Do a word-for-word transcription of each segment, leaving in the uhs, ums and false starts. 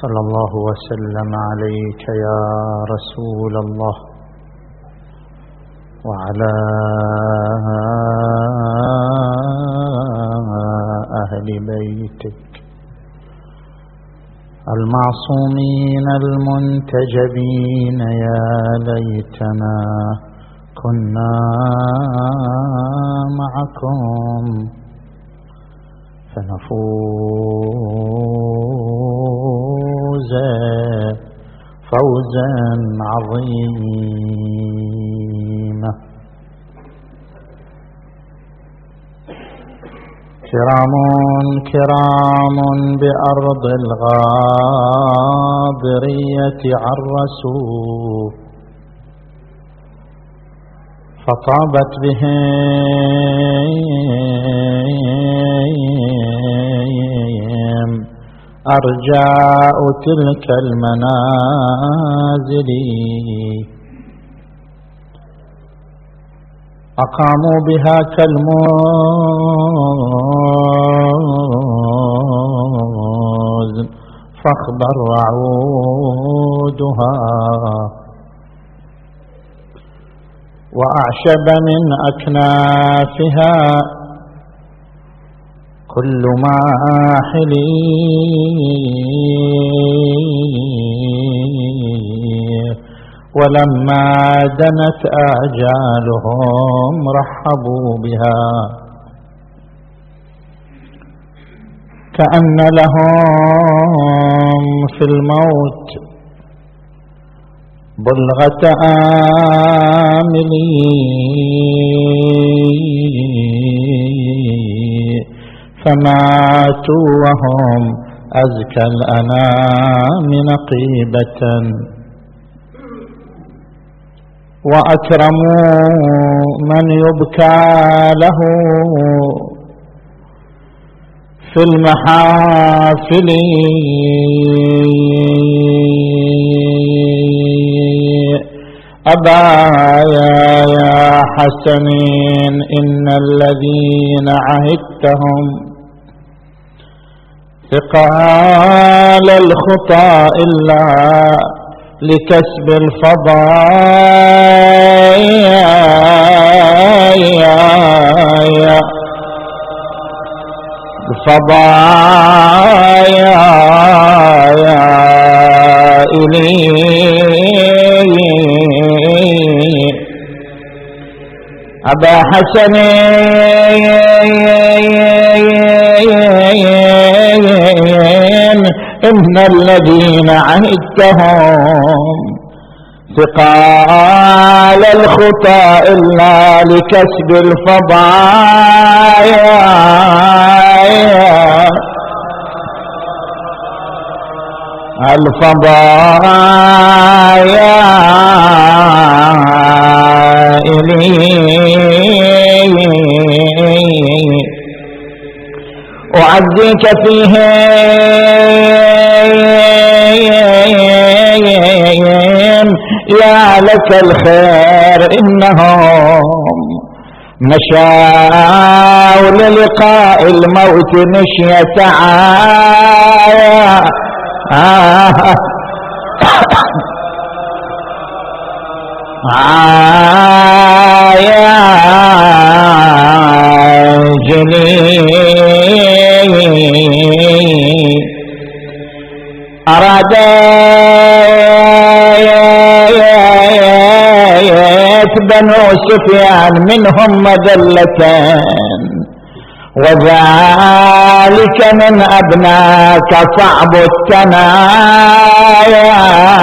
صلى الله وسلم عليك يا رسول الله وعلى أهل بيتك المعصومين المنتجبين. يا ليتنا كنا معكم فنفوز فوزا عظيما. كرام كرام بأرض الغابرية عرسوا فطابت بهم أرجاء تلك المنازل. أقاموا بها كالموز فاخضر عودها وأعشب من أكنافها كل ماحل. ولما دنت آجالهم رحبوا بها كأن لهم في الموت بلغة آمل فماتوا وهم أزكى الأنام نقيبة وأكرموا من يبكى له في المحافل. أبايا يا حسنين إن الذين عهدتهم ثقال الخطى إلا لكسب الفضايا الفضايا إلي أبا حسن إن الذين عهدتهم ثقال الخطى إلا لكسب الفضايا الفضايا إلي أعزيك فيهم يا لك الخير إنهم مشاوا للقاء الموت مشية عايا عايا جلي أرادت بنو سفيان منهم مذلتين وذلك من أبناك صعب التنايا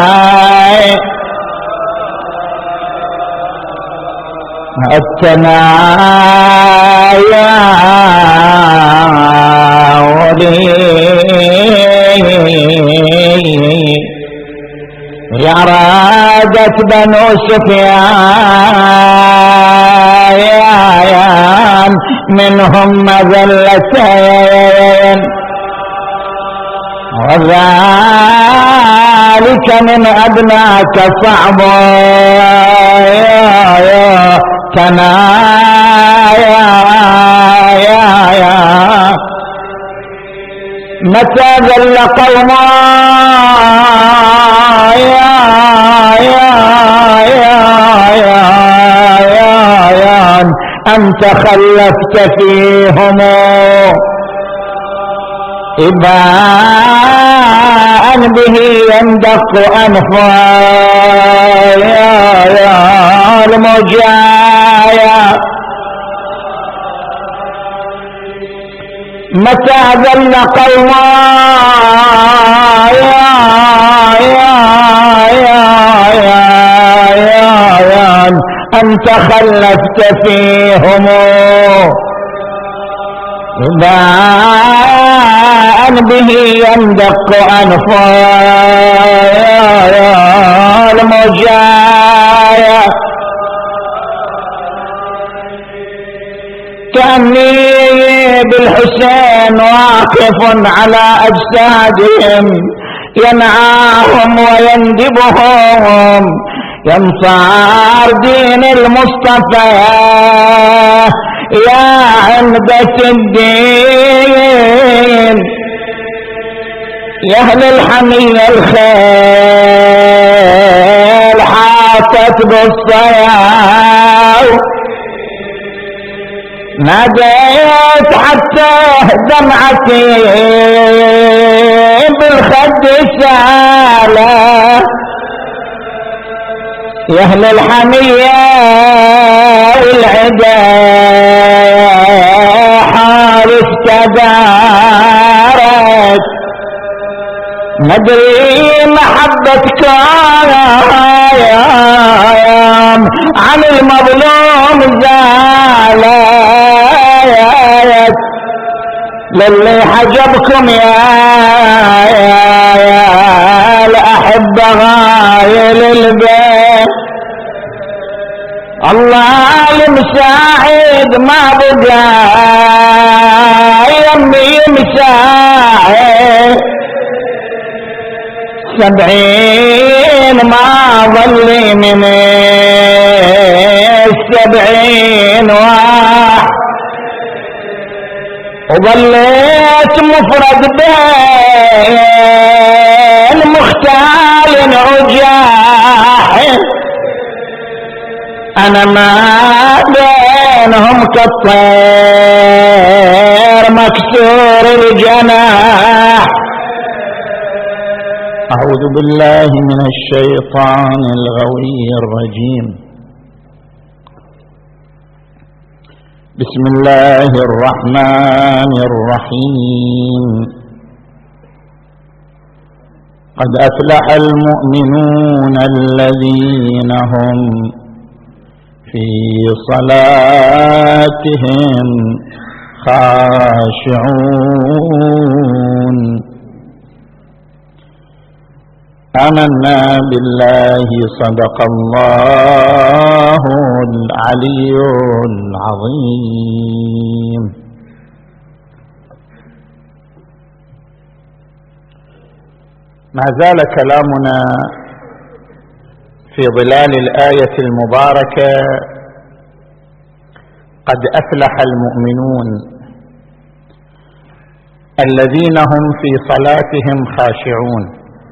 التنايا ولي أرادت بنو سفيان منهم مذلتين وذلك من أبناك صعب تنايا متى ذل قوما أنت خلفت فيهم إباء به يندق أنفا يا يا المجايا متى ذل قوما يا يا يا يا يا يا أنت خلفت فيهم إباء به يندق أنفا يا يا المجايا كأني بالحسين واقف على أجسادهم ينعاهم ويندبهم ينصار دين المصطفى يا عمدة الدين يا أهل الحمية الخيل حاطت بالصياو ناديت حتى دمعتي بالخد سالة يا أهل الحمية والعدا حارس تدارك مدري محبتك يا عن المظلوم زالت للي حجبكم يا يا يا الأحبة غايل البيت الله المساعد ما بقى يمي مساعد سبعين ما ظل من السبعين واحد وظليت مفرد بين مختال عجاح أنا ما بينهم كالطير مكسور الجناح أعوذ بالله من الشيطان الغوي الرجيم بسم الله الرحمن الرحيم قد أفلح المؤمنون الذين هم في صلاتهم خاشعون آمنا بالله صدق الله العلي العظيم. ما زال كلامنا في ظلال الآية المباركة قد أفلح المؤمنون الذين هم في صلاتهم خاشعون.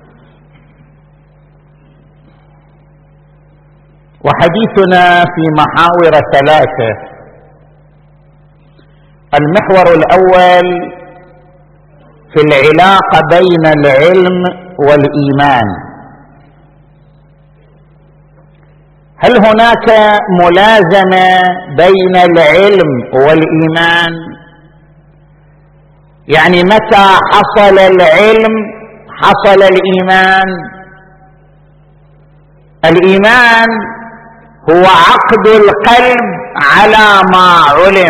وحديثنا في محاور ثلاثة. المحور الأول في العلاقة بين العلم والإيمان. هل هناك ملازمة بين العلم والإيمان؟ يعني متى حصل العلم حصل الإيمان. الإيمان هو عقد القلب على ما علم،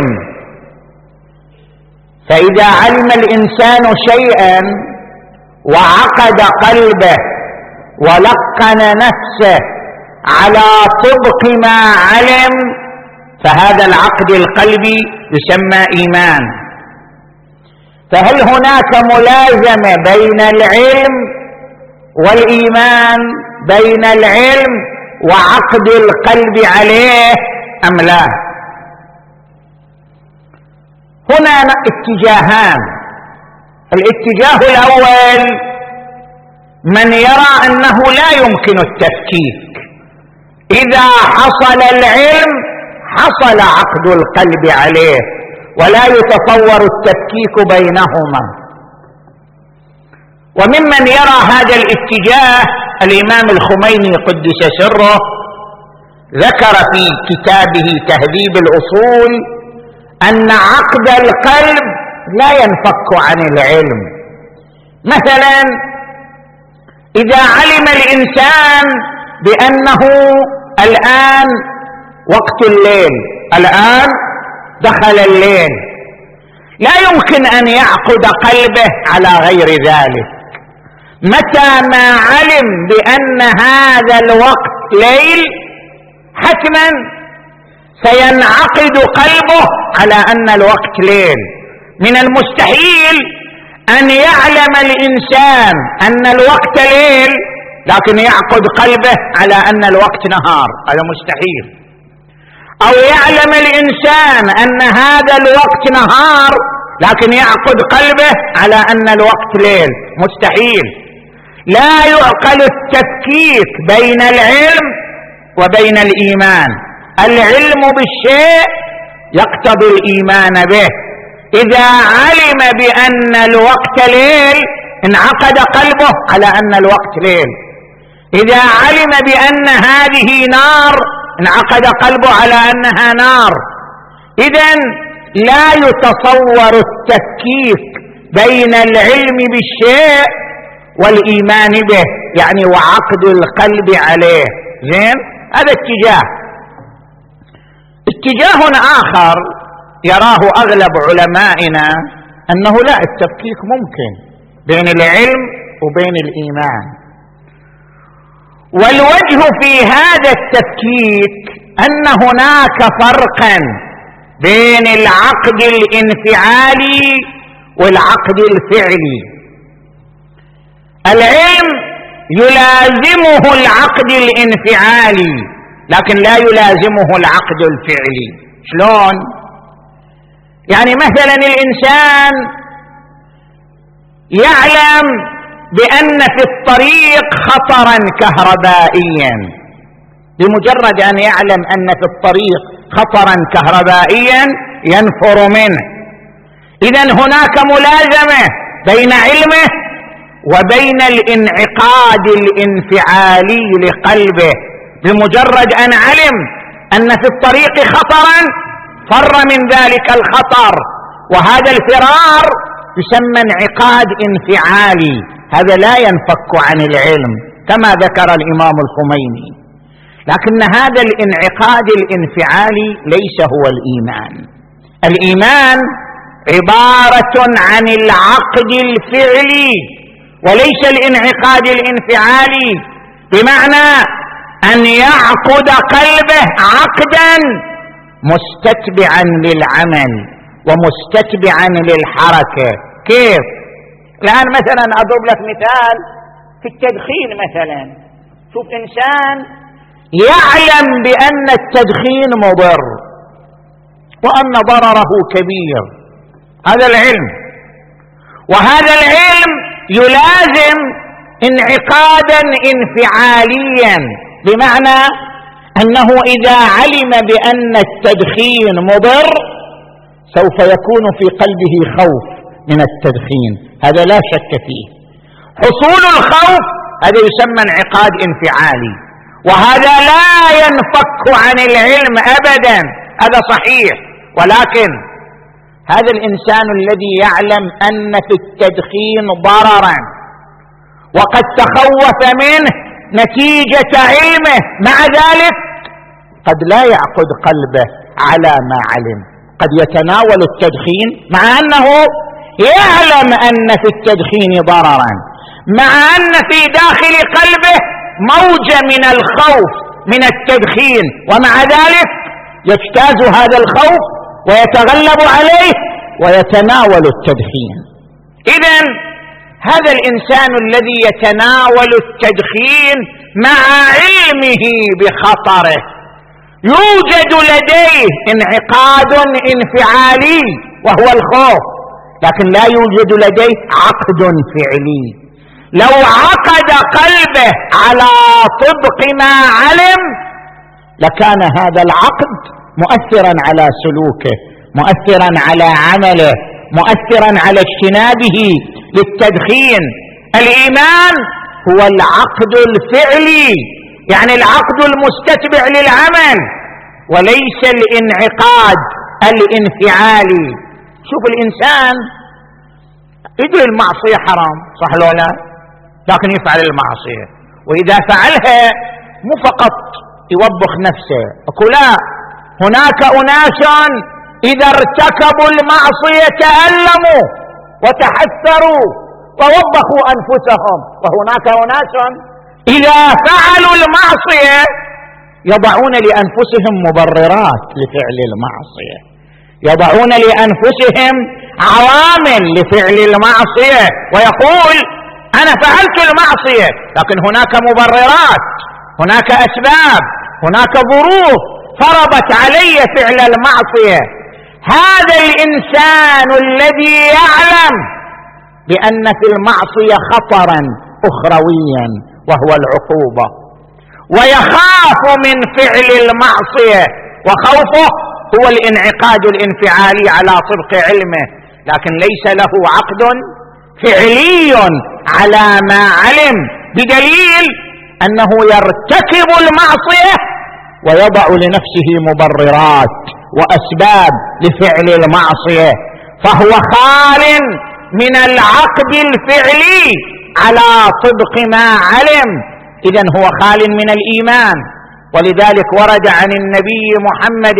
فإذا علم الإنسان شيئا وعقد قلبه ولقن نفسه على طبق ما علم فهذا العقد القلبي يسمى إيمان. فهل هناك ملازمة بين العلم والإيمان، بين العلم وعقد القلب عليه أم لا؟ هنا اتجاهان. الاتجاه الأول من يرى أنه لا يمكن التفكيك، إذا حصل العلم حصل عقد القلب عليه، ولا يتصور التفكيك بينهما. وممن يرى هذا الاتجاه الإمام الخميني قدس سره، ذكر في كتابه تهذيب الأصول أن عقد القلب لا ينفك عن العلم. مثلا إذا علم الإنسان بأنه الآن وقت الليل، الآن دخل الليل، لا يمكن أن يعقد قلبه على غير ذلك. متى ما علم بأن هذا الوقت ليل حتما سينعقد قلبه على أن الوقت ليل. من المستحيل أن يعلم الإنسان أن الوقت ليل لكن يعقد قلبه على أن الوقت نهار، هذا مستحيل. أو يعلم الإنسان أن هذا الوقت نهار لكن يعقد قلبه على أن الوقت ليل، مستحيل. لا يعقل التفكيك بين العلم وبين الإيمان. العلم بالشيء يقتضي الإيمان به. إذا علم بأن الوقت ليل انعقد قلبه على أن الوقت ليل. إذا علم بأن هذه نار انعقد قلبه على أنها نار. إذن لا يتصور التفكيك بين العلم بالشيء والإيمان به، يعني وعقد القلب عليه. زين، هذا اتجاه. اتجاه آخر يراه أغلب علمائنا أنه لا، التفكيك ممكن بين العلم وبين الإيمان. والوجه في هذا التفكيك أن هناك فرقا بين العقد الانفعالي والعقد الفعلي. العلم يلازمه العقد الانفعالي لكن لا يلازمه العقد الفعلي. شلون؟ يعني مثلا الإنسان يعلم بأن في الطريق خطرا كهربائيا، بمجرد أن يعلم أن في الطريق خطرا كهربائيا ينفر منه. إذن هناك ملازمة بين علمه وبين الانعقاد الانفعالي لقلبه. بمجرد أن علم أن في الطريق خطرا فر من ذلك الخطر، وهذا الفرار يسمى انعقاد انفعالي. هذا لا ينفك عن العلم كما ذكر الإمام الخميني. لكن هذا الانعقاد الانفعالي ليس هو الإيمان. الإيمان عبارة عن العقد الفعلي وليس الانعقاد الانفعالي، بمعنى أن يعقد قلبه عقدا مستتبعا للعمل ومستتبعا للحركة. كيف؟ الآن مثلا أضرب لك مثال في التدخين. مثلا شوف إنسان يعلم بأن التدخين مضر وأن ضرره كبير، هذا العلم، وهذا العلم يلازم انعقادا انفعاليا، بمعنى أنه إذا علم بأن التدخين مضر سوف يكون في قلبه خوف من التدخين، هذا لا شك فيه. حصول الخوف هذا يسمى انعقاد انفعالي، وهذا لا ينفك عن العلم أبدا، هذا صحيح. ولكن هذا الإنسان الذي يعلم أن في التدخين ضررا وقد تخوف منه نتيجة علمه، مع ذلك قد لا يعقد قلبه على ما علم، قد يتناول التدخين مع أنه يعلم أن في التدخين ضررا، مع أن في داخل قلبه موجة من الخوف من التدخين، ومع ذلك يجتاز هذا الخوف ويتغلب عليه ويتناول التدخين. إذن هذا الإنسان الذي يتناول التدخين مع علمه بخطره يوجد لديه انعقاد انفعالي وهو الخوف، لكن لا يوجد لديه عقد فعلي. لو عقد قلبه على طبق ما علم لكان هذا العقد مؤثرا على سلوكه، مؤثرا على عمله، مؤثرا على اجتنابه للتدخين. الإيمان هو العقد الفعلي، يعني العقد المستتبع للعمل، وليس الانعقاد الانفعالي. شوف الإنسان يدري المعصية حرام صح لو لا، لكن يفعل المعصية، وإذا فعلها مو فقط يوبخ نفسه، أقول لا، هناك أناس إذا ارتكبوا المعصية تألموا وتحسروا ووبخوا أنفسهم، وهناك أناس إذا فعلوا المعصية يضعون لأنفسهم مبررات لفعل المعصية، يضعون لأنفسهم عوامل لفعل المعصية، ويقول أنا فعلت المعصية لكن هناك مبررات، هناك أسباب، هناك ظروف فرضت علي فعل المعصية. هذا الإنسان الذي يعلم بأن في المعصية خطرا أخرويا وهو العقوبة، ويخاف من فعل المعصية، وخوفه هو الانعقاد الانفعالي على صدق علمه، لكن ليس له عقد فعلي على ما علم، بدليل أنه يرتكب المعصية ويضع لنفسه مبررات وأسباب لفعل المعصية، فهو خال من العقد الفعلي على صدق ما علم، إذن هو خال من الإيمان. ولذلك ورد عن النبي محمد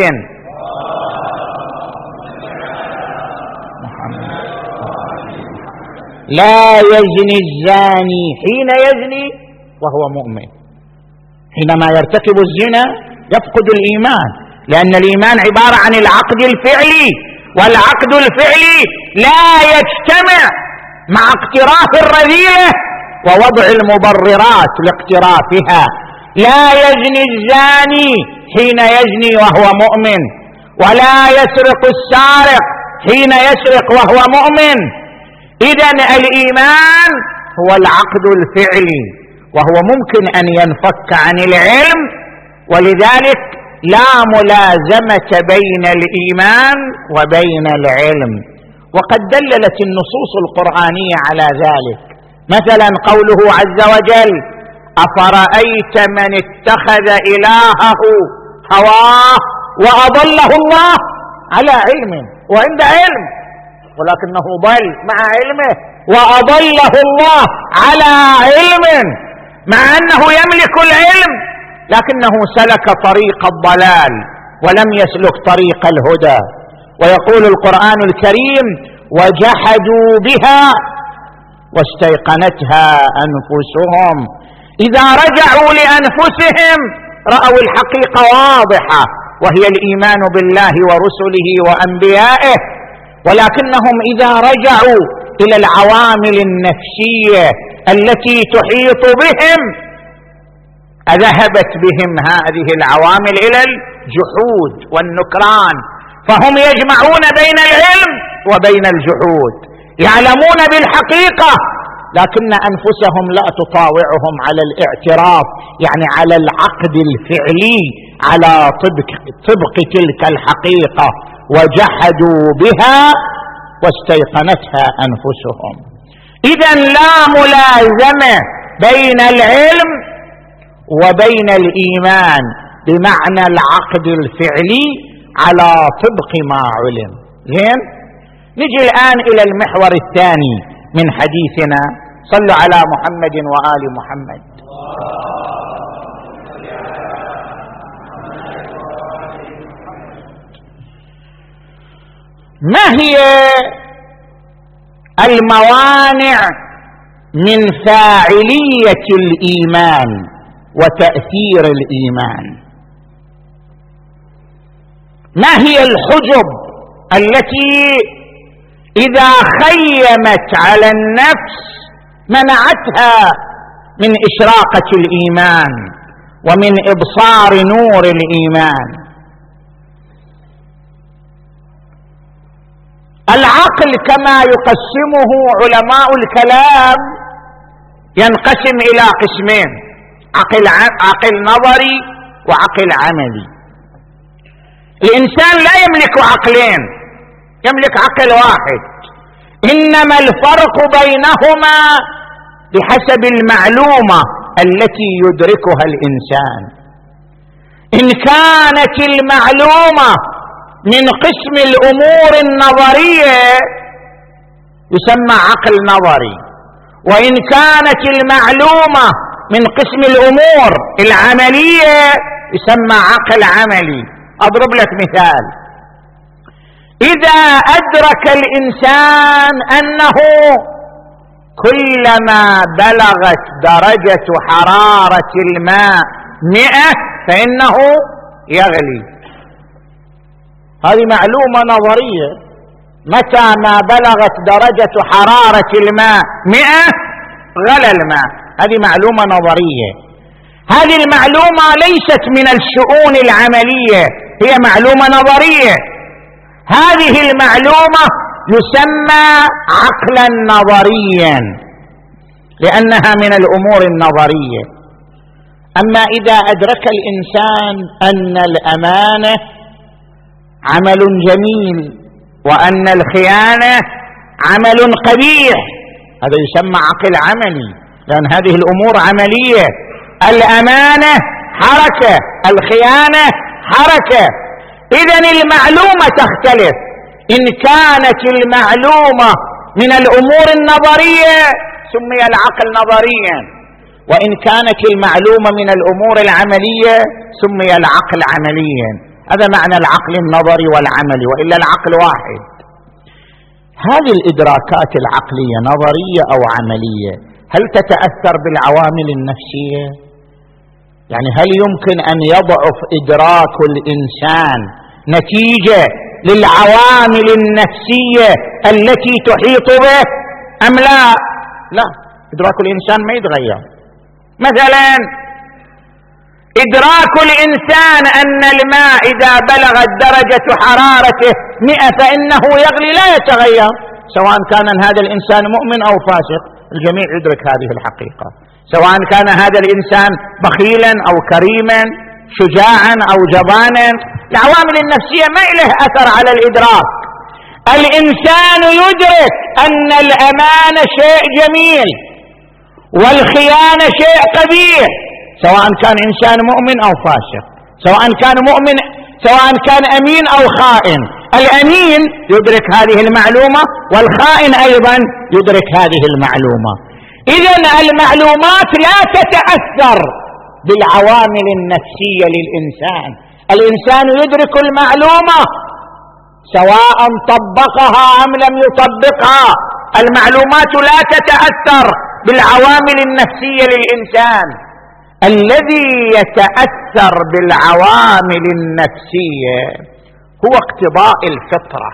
لا يزني الزاني حين يزني وهو مؤمن. حينما يرتكب الزنا يفقد الإيمان، لأن الإيمان عبارة عن العقد الفعلي، والعقد الفعلي لا يجتمع مع اقتراف الرذيلة ووضع المبررات لاقترافها. لا يزني الزاني حين يزني وهو مؤمن، ولا يسرق السارق حين يسرق وهو مؤمن. إذن الإيمان هو العقد الفعلي، وهو ممكن أن ينفك عن العلم، ولذلك لا ملازمة بين الإيمان وبين العلم. وقد دللت النصوص القرآنية على ذلك، مثلا قوله عز وجل أفرأيت من اتخذ إلهه هواه وأضله الله على علم، وعند علم، ولكنه ضل مع علمه، وأضله الله على علم، مع أنه يملك العلم لكنه سلك طريق الضلال ولم يسلك طريق الهدى. ويقول القرآن الكريم وجحدوا بها واستيقنتها أنفسهم. إذا رجعوا لأنفسهم رأوا الحقيقة واضحة، وهي الإيمان بالله ورسله وأنبيائه، ولكنهم إذا رجعوا إلى العوامل النفسية التي تحيط بهم أذهبت بهم هذه العوامل إلى الجحود والنكران، فهم يجمعون بين العلم وبين الجحود، يعلمون بالحقيقة لكن أنفسهم لا تطاوعهم على الاعتراف، يعني على العقد الفعلي على طبق, طبق تلك الحقيقة. وجحدوا بها واستيقنتها أنفسهم. إذن لا ملازمة بين العلم وبين الإيمان بمعنى العقد الفعلي على طبق ما علم. زين، نجي الآن إلى المحور الثاني من حديثنا. صلوا على محمد وآل محمد. ما هي الموانع من فاعلية الإيمان وتأثير الإيمان؟ ما هي الحجب التي إذا خيمت على النفس منعتها من إشراقة الإيمان ومن إبصار نور الإيمان؟ العقل كما يقسمه علماء الكلام ينقسم إلى قسمين: عقل عقل نظري وعقل عملي. الإنسان لا يملك عقلين، يملك عقل واحد، إنما الفرق بينهما بحسب المعلومة التي يدركها الإنسان. إن كانت المعلومة من قسم الأمور النظرية يسمى عقل نظري، وإن كانت المعلومة من قسم الأمور العملية يسمى عقل عملي. أضرب لك مثال: إذا أدرك الإنسان أنه كلما بلغت درجة حرارة الماء مئة فإنه يغلي، هذه معلومة نظرية، متى ما بلغت درجة حرارة الماء مئة غلى الماء، هذه معلومة نظرية. هذه المعلومة ليست من الشؤون العملية، هي معلومة نظرية. هذه المعلومة يسمى عقلا نظريا لأنها من الأمور النظرية. أما إذا أدرك الإنسان أن الأمانة عمل جميل وأن الخيانة عمل قبيح، هذا يسمى عقل عملي، لأن هذه الأمور عملية. الأمانة حركة، الخيانة حركة. إذن المعلومة تختلف. إن كانت المعلومة من الأمور النظرية سمي العقل نظريا، وإن كانت المعلومة من الأمور العملية سمي العقل عمليا. هذا معنى العقل النظري والعملي، وإلا العقل واحد. هذه الإدراكات العقلية نظرية أو عملية، هل تتأثر بالعوامل النفسية؟ يعني هل يمكن أن يضعف إدراك الإنسان نتيجة للعوامل النفسية التي تحيط به أم لا؟ لا، إدراك الإنسان ما يتغير. مثلا إدراك الإنسان أن الماء إذا بلغت درجة حرارته مئة فإنه يغلي لا يتغير، سواء كان هذا الإنسان مؤمن أو فاسق، الجميع يدرك هذه الحقيقة. سواء كان هذا الإنسان بخيلا أو كريما، شجاعا أو جبانا، العوامل النفسية ما له أثر على الإدراك. الإنسان يدرك أن الأمانة شيء جميل والخيانة شيء قبيح، سواء كان إنسان مؤمن أو فاسق، سواء كان مؤمن سواء كان أمين أو خائن. الأمين يدرك هذه المعلومة، والخائن أيضا يدرك هذه المعلومة. إذن المعلومات لا تتأثر بالعوامل النفسية للإنسان. الإنسان يدرك المعلومة سواء طبقها أم لم يطبقها، المعلومات لا تتأثر بالعوامل النفسية للإنسان. الذي يتأثر بالعوامل النفسية هو اقتضاء الفطرة.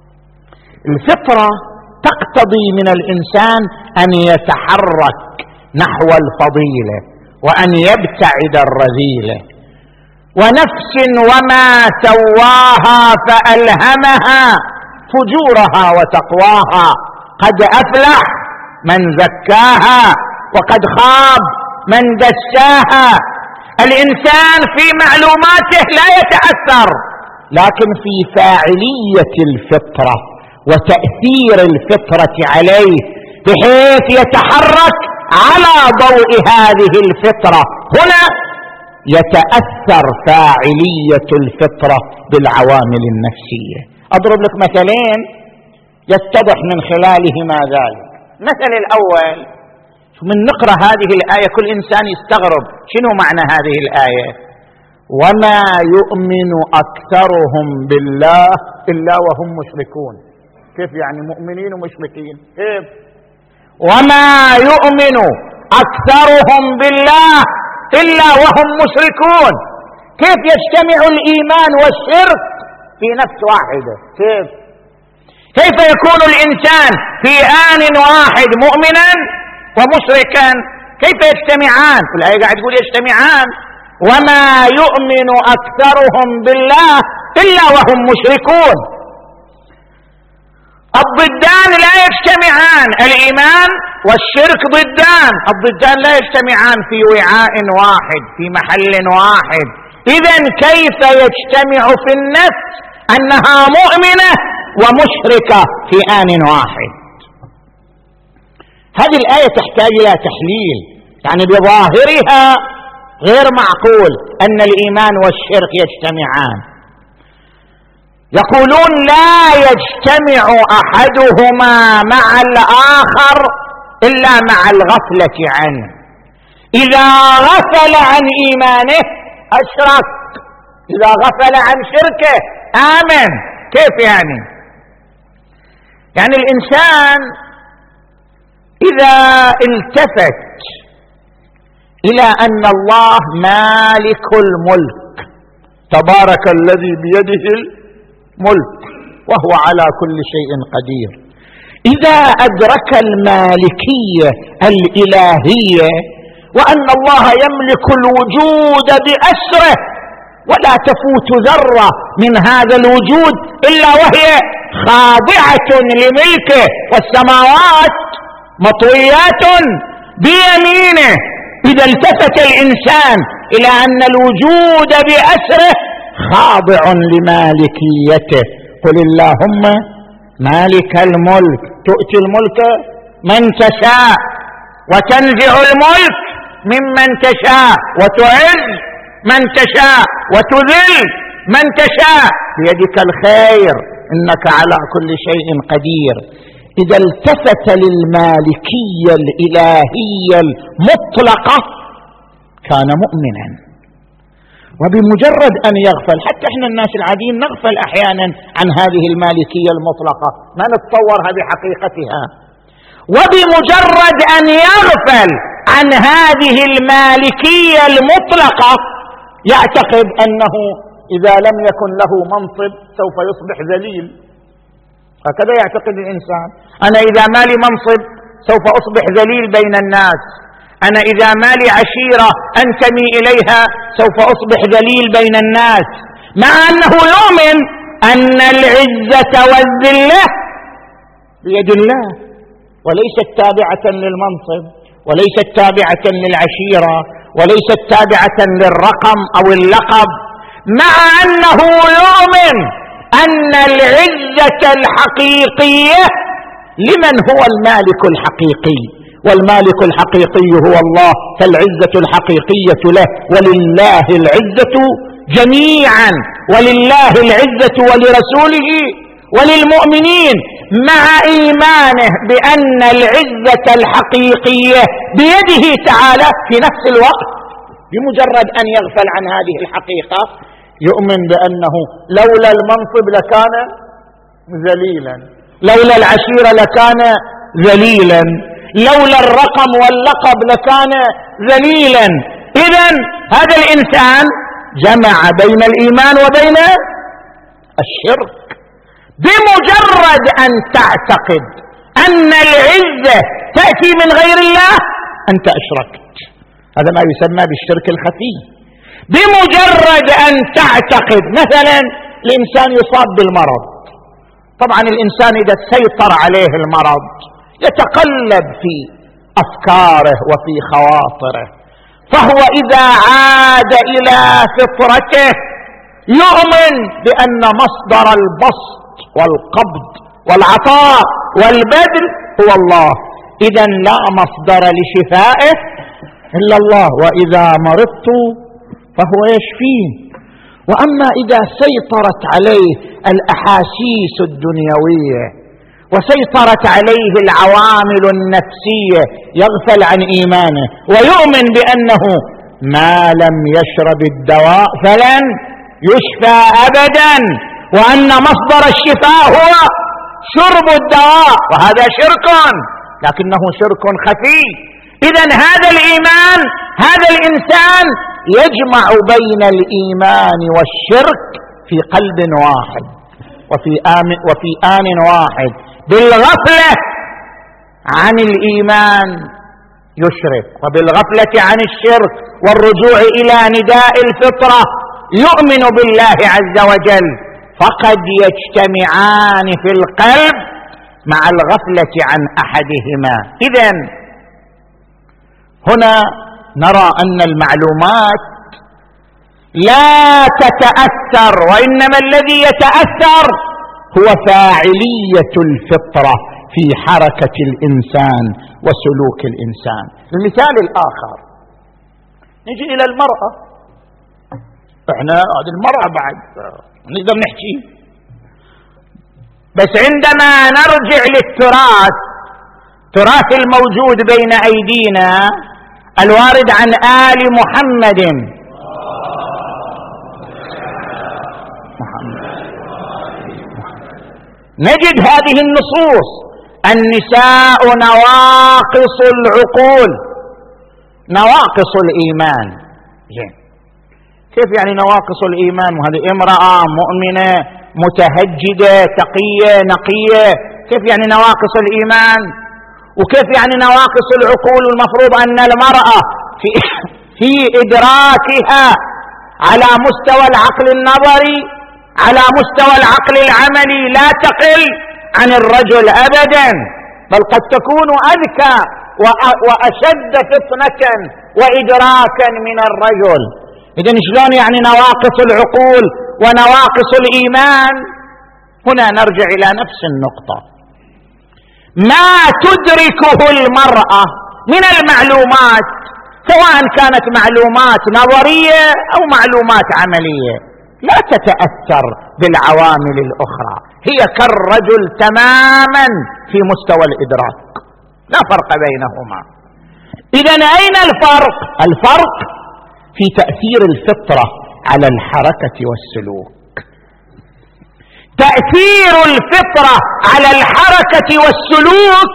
الفطرة تقتضي من الإنسان أن يتحرك نحو الفضيلة وأن يبتعد الرذيلة. ونفس وما سواها فألهمها فجورها وتقواها، قد أفلح من زكاها وقد خاب من دساها. الإنسان في معلوماته لا يتأثر، لكن في فاعلية الفطرة وتأثير الفطرة عليه، بحيث يتحرك على ضوء هذه الفطرة، هنا يتأثر فاعلية الفطرة بالعوامل النفسية. أضرب لك مثلين يتضح من خلالهما ذلك. مثل الأول، من نقرأ هذه الآية كل إنسان يستغرب شنو معنى هذه الآية: وما يؤمن أكثرهم بالله إلا وهم مشركون. كيف يعني مؤمنين ومشركين؟ كيف؟ وما يؤمن أكثرهم بالله إلا وهم مشركون. كيف يجتمع الإيمان والشرك في نفس واحدة؟ كيف؟ كيف يكون الإنسان في آن واحد مؤمنا ومشركا؟ كيف يجتمعان؟ الآية قاعد تقول يجتمعان. وما يؤمن أكثرهم بالله إلا وهم مشركون. الضدان لا يجتمعان، الإيمان والشرك ضدان، الضدان لا يجتمعان في وعاء واحد في محل واحد. إذن كيف يجتمع في النفس أنها مؤمنة ومشركة في آن واحد؟ هذه الآية تحتاج إلى تحليل، يعني بظاهرها غير معقول أن الإيمان والشرك يجتمعان. يقولون لا يجتمع أحدهما مع الآخر إلا مع الغفلة عنه. إذا غفل عن إيمانه أشرك، إذا غفل عن شركه آمن. كيف يعني؟ يعني الإنسان إذا التفت إلى أن الله مالك الملك، تبارك الذي بيده الملك وهو على كل شيء قدير، إذا أدرك المالكية الإلهية وأن الله يملك الوجود بأسره ولا تفوت ذرة من هذا الوجود إلا وهي خاضعة لملكه، والسماوات مطويات بيمينه، إذا التفت الإنسان إلى أن الوجود بأسره خاضع لمالكيته، قل اللهم مالك الملك تؤتي الملك من تشاء وتنزع الملك ممن تشاء وتعز من تشاء وتذل من تشاء بيدك الخير إنك على كل شيء قدير. إذا التفت للمالكية الإلهية المطلقة كان مؤمنا. وبمجرد أن يغفل، حتى إحنا الناس العاديين نغفل أحيانا عن هذه المالكية المطلقة، ما نتصورها بحقيقتها. وبمجرد أن يغفل عن هذه المالكية المطلقة يعتقد أنه إذا لم يكن له منصب سوف يصبح ذليل. هكذا يعتقد الإنسان، أنا إذا ما لي منصب سوف أصبح ذليل بين الناس، أنا إذا ما لي عشيرة أنتمي إليها سوف أصبح ذليل بين الناس، مع أنه يؤمن أن العزة والذلة بيد الله وليست تابعة للمنصب وليست تابعة للعشيرة وليست تابعة للرقم أو اللقب، مع أنه يؤمن أن العزة الحقيقية لمن هو المالك الحقيقي، والمالك الحقيقي هو الله، فالعزة الحقيقية له، ولله العزة جميعا، ولله العزة ولرسوله وللمؤمنين، مع إيمانه بأن العزة الحقيقية بيده تعالى. في نفس الوقت بمجرد أن يغفل عن هذه الحقيقة يؤمن بأنه لولا المنصب لكان ذليلا، لولا العشيرة لكان ذليلا، لولا الرقم واللقب لكان ذليلا. إذن هذا الإنسان جمع بين الإيمان وبين الشرك. بمجرد أن تعتقد أن العزة تأتي من غير الله أنت أشركت، هذا ما يسمى بالشرك الخفي. بمجرد أن تعتقد مثلا الإنسان يصاب بالمرض، طبعا الإنسان إذا سيطر عليه المرض يتقلب في أفكاره وفي خواطره، فهو إذا عاد إلى فطرته يؤمن بأن مصدر البسط والقبض والعطاء والبذل هو الله، إذا لا مصدر لشفائه إلا الله، وإذا مرضت فهو يشفين. وأما إذا سيطرت عليه الأحاسيس الدنيوية وسيطرت عليه العوامل النفسية يغفل عن إيمانه ويؤمن بأنه ما لم يشرب الدواء فلن يشفى أبدا، وأن مصدر الشفاء هو شرب الدواء، وهذا شرك لكنه شرك خفي. إذن هذا الإيمان، هذا الإنسان يجمع بين الإيمان والشرك في قلب واحد وفي آن, وفي آن واحد. بالغفلة عن الإيمان يشرك، وبالغفلة عن الشرك والرجوع إلى نداء الفطرة يؤمن بالله عز وجل، فقد يجتمعان في القلب مع الغفلة عن أحدهما. إذن هنا نرى أن المعلومات لا تتأثر، وإنما الذي يتأثر هو فاعلية الفطرة في حركة الإنسان وسلوك الإنسان. المثال الآخر، نجي إلى المرأة. احنا هذه المرأة بعد نقدر نحكي، بس عندما نرجع للتراث، تراث الموجود بين أيدينا الوارد عن آل محمد نجد هذه النصوص: النساء نواقص العقول، نواقص الإيمان. زين، كيف يعني نواقص الإيمان وهذه امرأة مؤمنة متهجدة تقية نقية؟ كيف يعني نواقص الإيمان؟ وكيف يعني نواقص العقول؟ المفروض أن المرأة في, في إدراكها على مستوى العقل النظري، على مستوى العقل العملي، لا تقل عن الرجل أبدا، بل قد تكون أذكى وأشد فطنة وإدراكا من الرجل. إذن شلون يعني نواقص العقول ونواقص الإيمان؟ هنا نرجع إلى نفس النقطة. ما تدركه المرأة من المعلومات، سواء كانت معلومات نظرية أو معلومات عملية، لا تتأثر بالعوامل الأخرى، هي كالرجل تماما في مستوى الإدراك، لا فرق بينهما. إذن أين الفرق؟ الفرق في تأثير الفطرة على الحركة والسلوك. تأثير الفطرة على الحركة والسلوك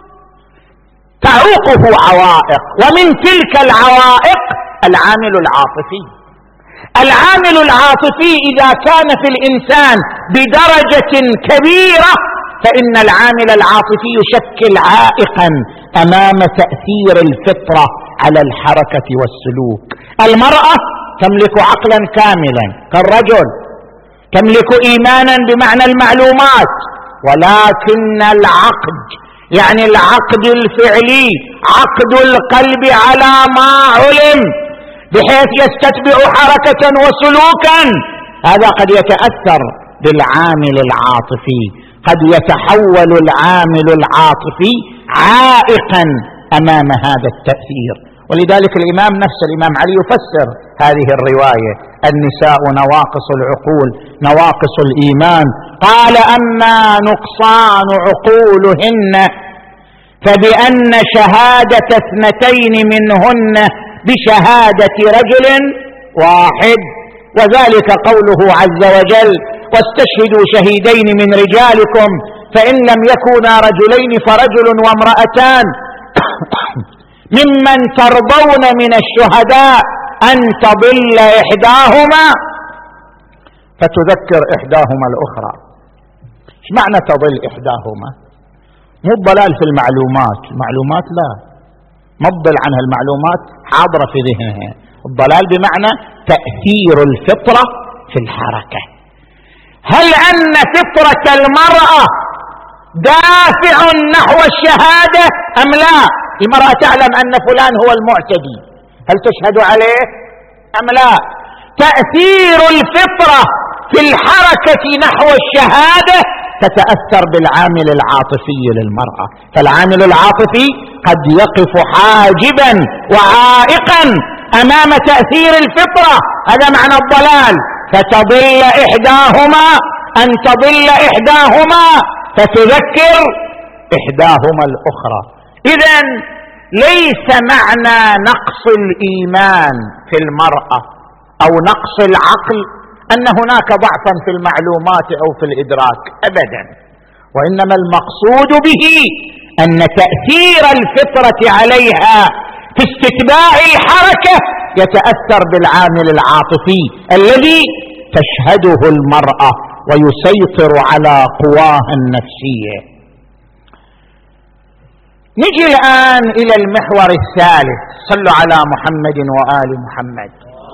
تعوقه عوائق، ومن تلك العوائق العامل العاطفي. العامل العاطفي إذا كان في الإنسان بدرجة كبيرة فإن العامل العاطفي يشكل عائقا أمام تأثير الفطرة على الحركة والسلوك. المرأة تملك عقلا كاملا كالرجل، تملك إيمانا بمعنى المعلومات، ولكن العقد، يعني العقد الفعلي، عقد القلب على ما علم بحيث يستتبع حركة وسلوكا، هذا قد يتأثر بالعامل العاطفي، قد يتحول العامل العاطفي عائقا أمام هذا التأثير. ولذلك الإمام نفس الإمام علي يفسر هذه الرواية: النساء نواقص العقول نواقص الإيمان، قال: أما نقصان عقولهن فبأن شهادة اثنتين منهن بشهادة رجل واحد، وذلك قوله عز وجل: واستشهدوا شهيدين من رجالكم فإن لم يكونا رجلين فرجل وامرأتان ممن ترضون من الشهداء أن تضل إحداهما فتذكر إحداهما الأخرى. ايش معنى تضل إحداهما؟ مو الضلال في المعلومات، المعلومات لا، ما تضل عنها المعلومات، حاضرة في ذهنها. الضلال بمعنى تأثير الفطرة في الحركة. هل أن فطرة المرأة دافع نحو الشهادة أم لا؟ المرأة تعلم أن فلان هو المعتدي، هل تشهد عليه أم لا؟ تأثير الفطرة في الحركة نحو الشهادة تتأثر بالعامل العاطفي للمرأة، فالعامل العاطفي قد يقف حاجبا وعائقا أمام تأثير الفطرة، هذا معنى الضلال. فتضل إحداهما، أن تضل إحداهما فتذكر إحداهما الأخرى. إذن ليس معنى نقص الإيمان في المرأة أو نقص العقل أن هناك ضعفا في المعلومات أو في الإدراك أبدا، وإنما المقصود به أن تأثير الفطرة عليها في استتباع الحركة يتأثر بالعامل العاطفي الذي تشهده المرأة ويسيطر على قواها النفسية. نجي الآن إلى المحور الثالث، صلوا على محمد وآل محمد.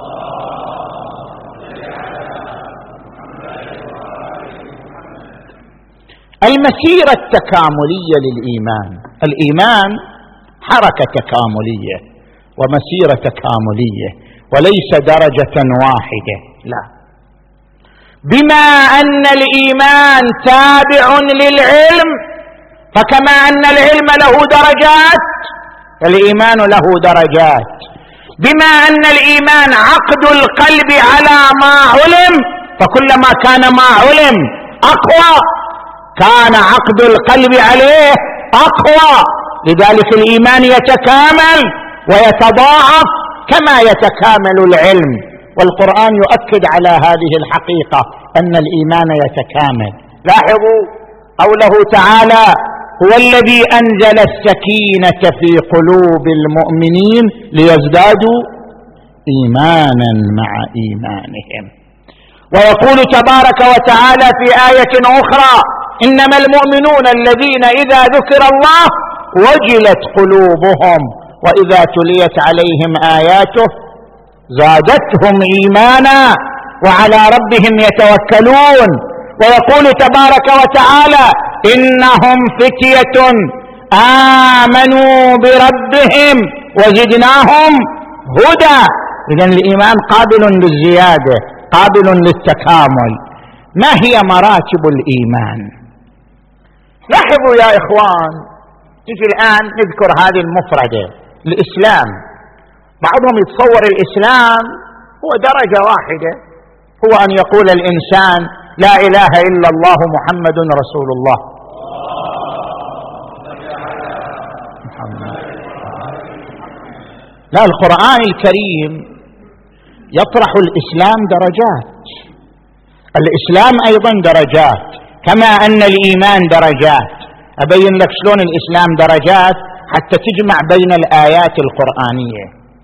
المسيرة التكاملية للإيمان. الإيمان حركة تكاملية ومسيرة تكاملية، وليس درجة واحدة، لا، بما أن الإيمان تابع للعلم، فكما أن العلم له درجات الإيمان له درجات، بما أن الإيمان عقد القلب على ما علم، فكلما كان ما علم أقوى كان عقد القلب عليه أقوى، لذلك الإيمان يتكامل ويتضاعف كما يتكامل العلم، والقرآن يؤكد على هذه الحقيقة أن الإيمان يتكامل. لاحظوا قوله تعالى: هو الذي أنزل السكينة في قلوب المؤمنين ليزدادوا إيمانا مع إيمانهم. ويقول تبارك وتعالى في آية أخرى: إنما المؤمنون الذين إذا ذكر الله وجلت قلوبهم وإذا تليت عليهم آياته زادتهم إيمانا وعلى ربهم يتوكلون. ويقول تبارك وتعالى: إنهم فتية آمنوا بربهم وزدناهم هدى. إذن الإيمان قابل للزيادة، قابل للتكامل. ما هي مراتب الإيمان؟ لاحظوا يا إخوان، تجي الآن نذكر هذه المفردة الإسلام. بعضهم يتصور الإسلام هو درجة واحدة، هو أن يقول الإنسان لا إله إلا الله محمد رسول الله. محمد. لا، القرآن الكريم يطرح الإسلام درجات، الإسلام أيضا درجات، كما أن الإيمان درجات. أبين لك شلون الإسلام درجات حتى تجمع بين الآيات القرآنية.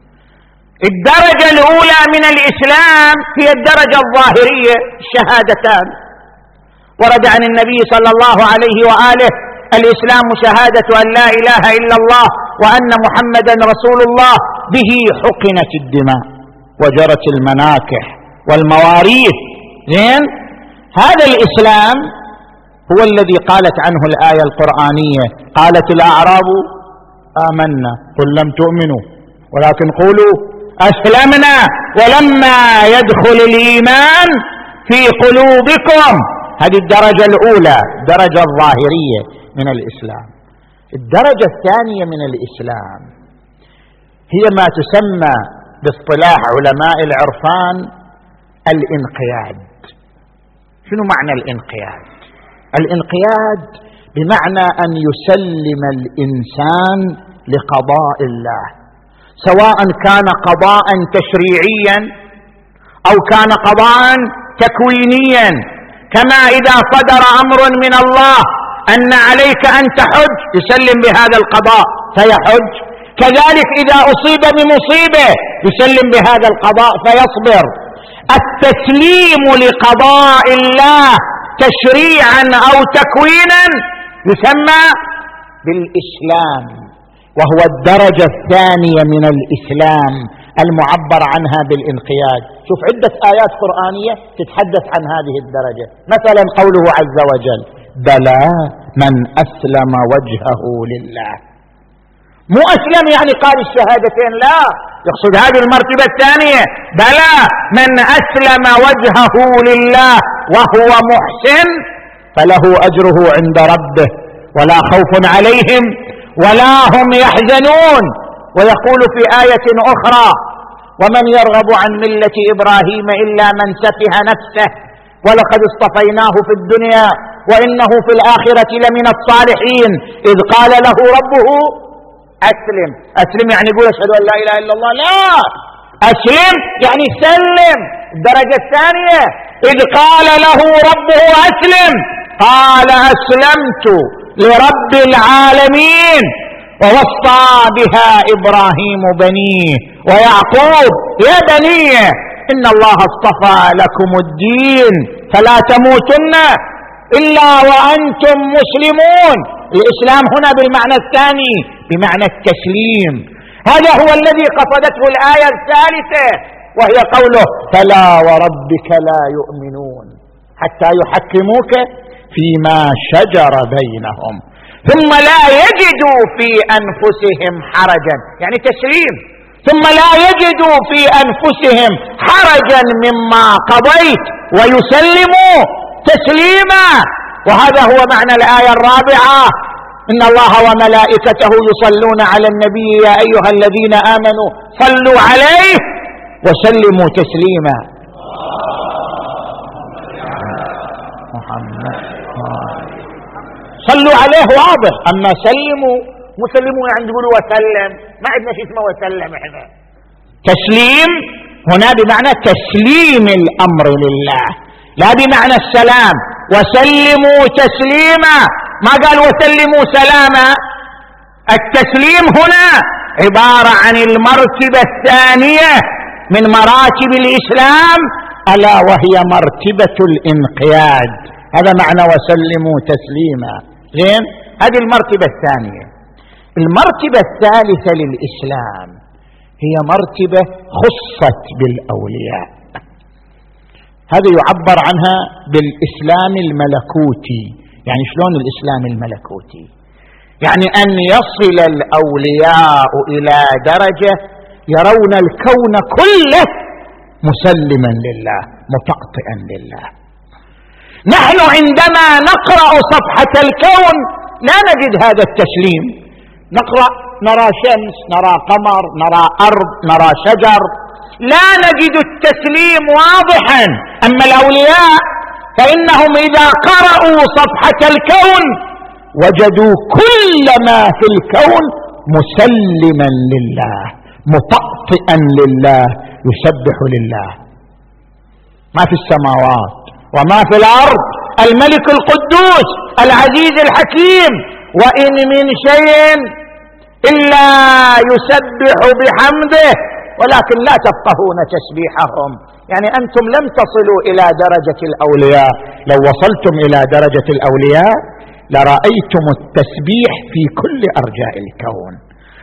الدرجة الأولى من الإسلام هي الدرجة الظاهرية، الشهادتان. ورد عن النبي صلى الله عليه وآله: الإسلام شهادة أن لا إله إلا الله وأن محمدا رسول الله، به حقنت الدماء وجرت المناكح والمواريث. زين، هذا الإسلام هو الذي قالت عنه الآية القرآنية: قالت الأعراب آمنا قل لم تؤمنوا ولكن قولوا أسلمنا ولما يدخل الإيمان في قلوبكم. هذه الدرجة الأولى، الدرجة الظاهرية من الإسلام. الدرجة الثانية من الإسلام هي ما تسمى باصطلاح علماء العرفان الانقياد. شنو معنى الانقياد؟ الانقياد بمعنى أن يسلم الإنسان لقضاء الله، سواء كان قضاء تشريعيا أو كان قضاء تكوينيا. كما إذا صدر أمر من الله أن عليك أن تحج يسلم بهذا القضاء فيحج، كذلك إذا أصيب بمصيبة يسلم بهذا القضاء فيصبر. التسليم لقضاء الله تشريعا أو تكوينا يسمى بالإسلام، وهو الدرجة الثانية من الإسلام المعبر عنها بالانقياد. شوف عدة آيات قرآنية تتحدث عن هذه الدرجة، مثلا قوله عز وجل: بلى من أسلم وجهه لله. مو أسلم يعني قال الشهادتين، لا، يقصد هذه المرتبة الثانية: بلى من أسلم وجهه لله وهو محسن فله أجره عند ربه ولا خوف عليهم ولا هم يحزنون. ويقول في آية أخرى: ومن يرغب عن ملة إبراهيم إلا من سفه نفسه ولقد اصطفيناه في الدنيا وإنه في الآخرة لمن الصالحين إذ قال له ربه أسلم. أسلم يعني يقول أشهد أن لا إله إلا الله؟ لا، أسلم يعني سلم. الدرجة الثانية: إذ قال له ربه أسلم قال أسلمت لرب العالمين ووصى بها إبراهيم بنيه ويعقوب يا بني إن الله اصطفى لكم الدين فلا تموتن إلا وأنتم مسلمون. الإسلام هنا بالمعنى الثاني، بمعنى التسليم. هذا هو الذي قصدته الآية الثالثة، وهي قوله: فلا وربك لا يؤمنون حتى يحكموك فيما شجر بينهم ثم لا يجدوا في أنفسهم حرجا. يعني تسليم، ثم لا يجدوا في أنفسهم حرجا مما قضيت ويسلموا تسليما. وهذا هو معنى الآية الرابعة: إن الله وملائكته يصلون على النبي يا أيها الذين آمنوا صلوا عليه وسلموا تسليما. محمد صلوا عليه واضح، أما سلموا مسلموا يعني تقولوا وسلم، ما عندنا شيء اسمه وسلم احنا. تسليم هنا بمعنى تسليم الأمر لله، لا بمعنى السلام. وسلموا تسليما، ما قال وسلموا سلاما. التسليم هنا عبارة عن المرتبة الثانية من مراتب الإسلام، ألا وهي مرتبة الانقياد. هذا معنى وسلموا تسليما. زين، هذه المرتبة الثانية. المرتبة الثالثة للإسلام هي مرتبة خصت بالأولياء، هذا يعبر عنها بالإسلام الملكوتي. يعني شلون الإسلام الملكوتي؟ يعني أن يصل الأولياء إلى درجة يرون الكون كله مسلما لله مطأطئا لله. نحن عندما نقرأ صفحة الكون لا نجد هذا التسليم. نقرأ نرى شمس، نرى قمر، نرى أرض، نرى شجر، لا نجد التسليم واضحا. أما الأولياء فإنهم إذا قرأوا صفحة الكون وجدوا كل ما في الكون مسلما لله مطأطئا لله يسبح لله. ما في السماوات وما في الأرض، الملك القدوس العزيز الحكيم، وإن من شيء إلا يسبح بحمده ولكن لا تفقهون تسبيحهم. يعني أنتم لم تصلوا إلى درجة الأولياء. لو وصلتم إلى درجة الأولياء لرأيتم التسبيح في كل أرجاء الكون،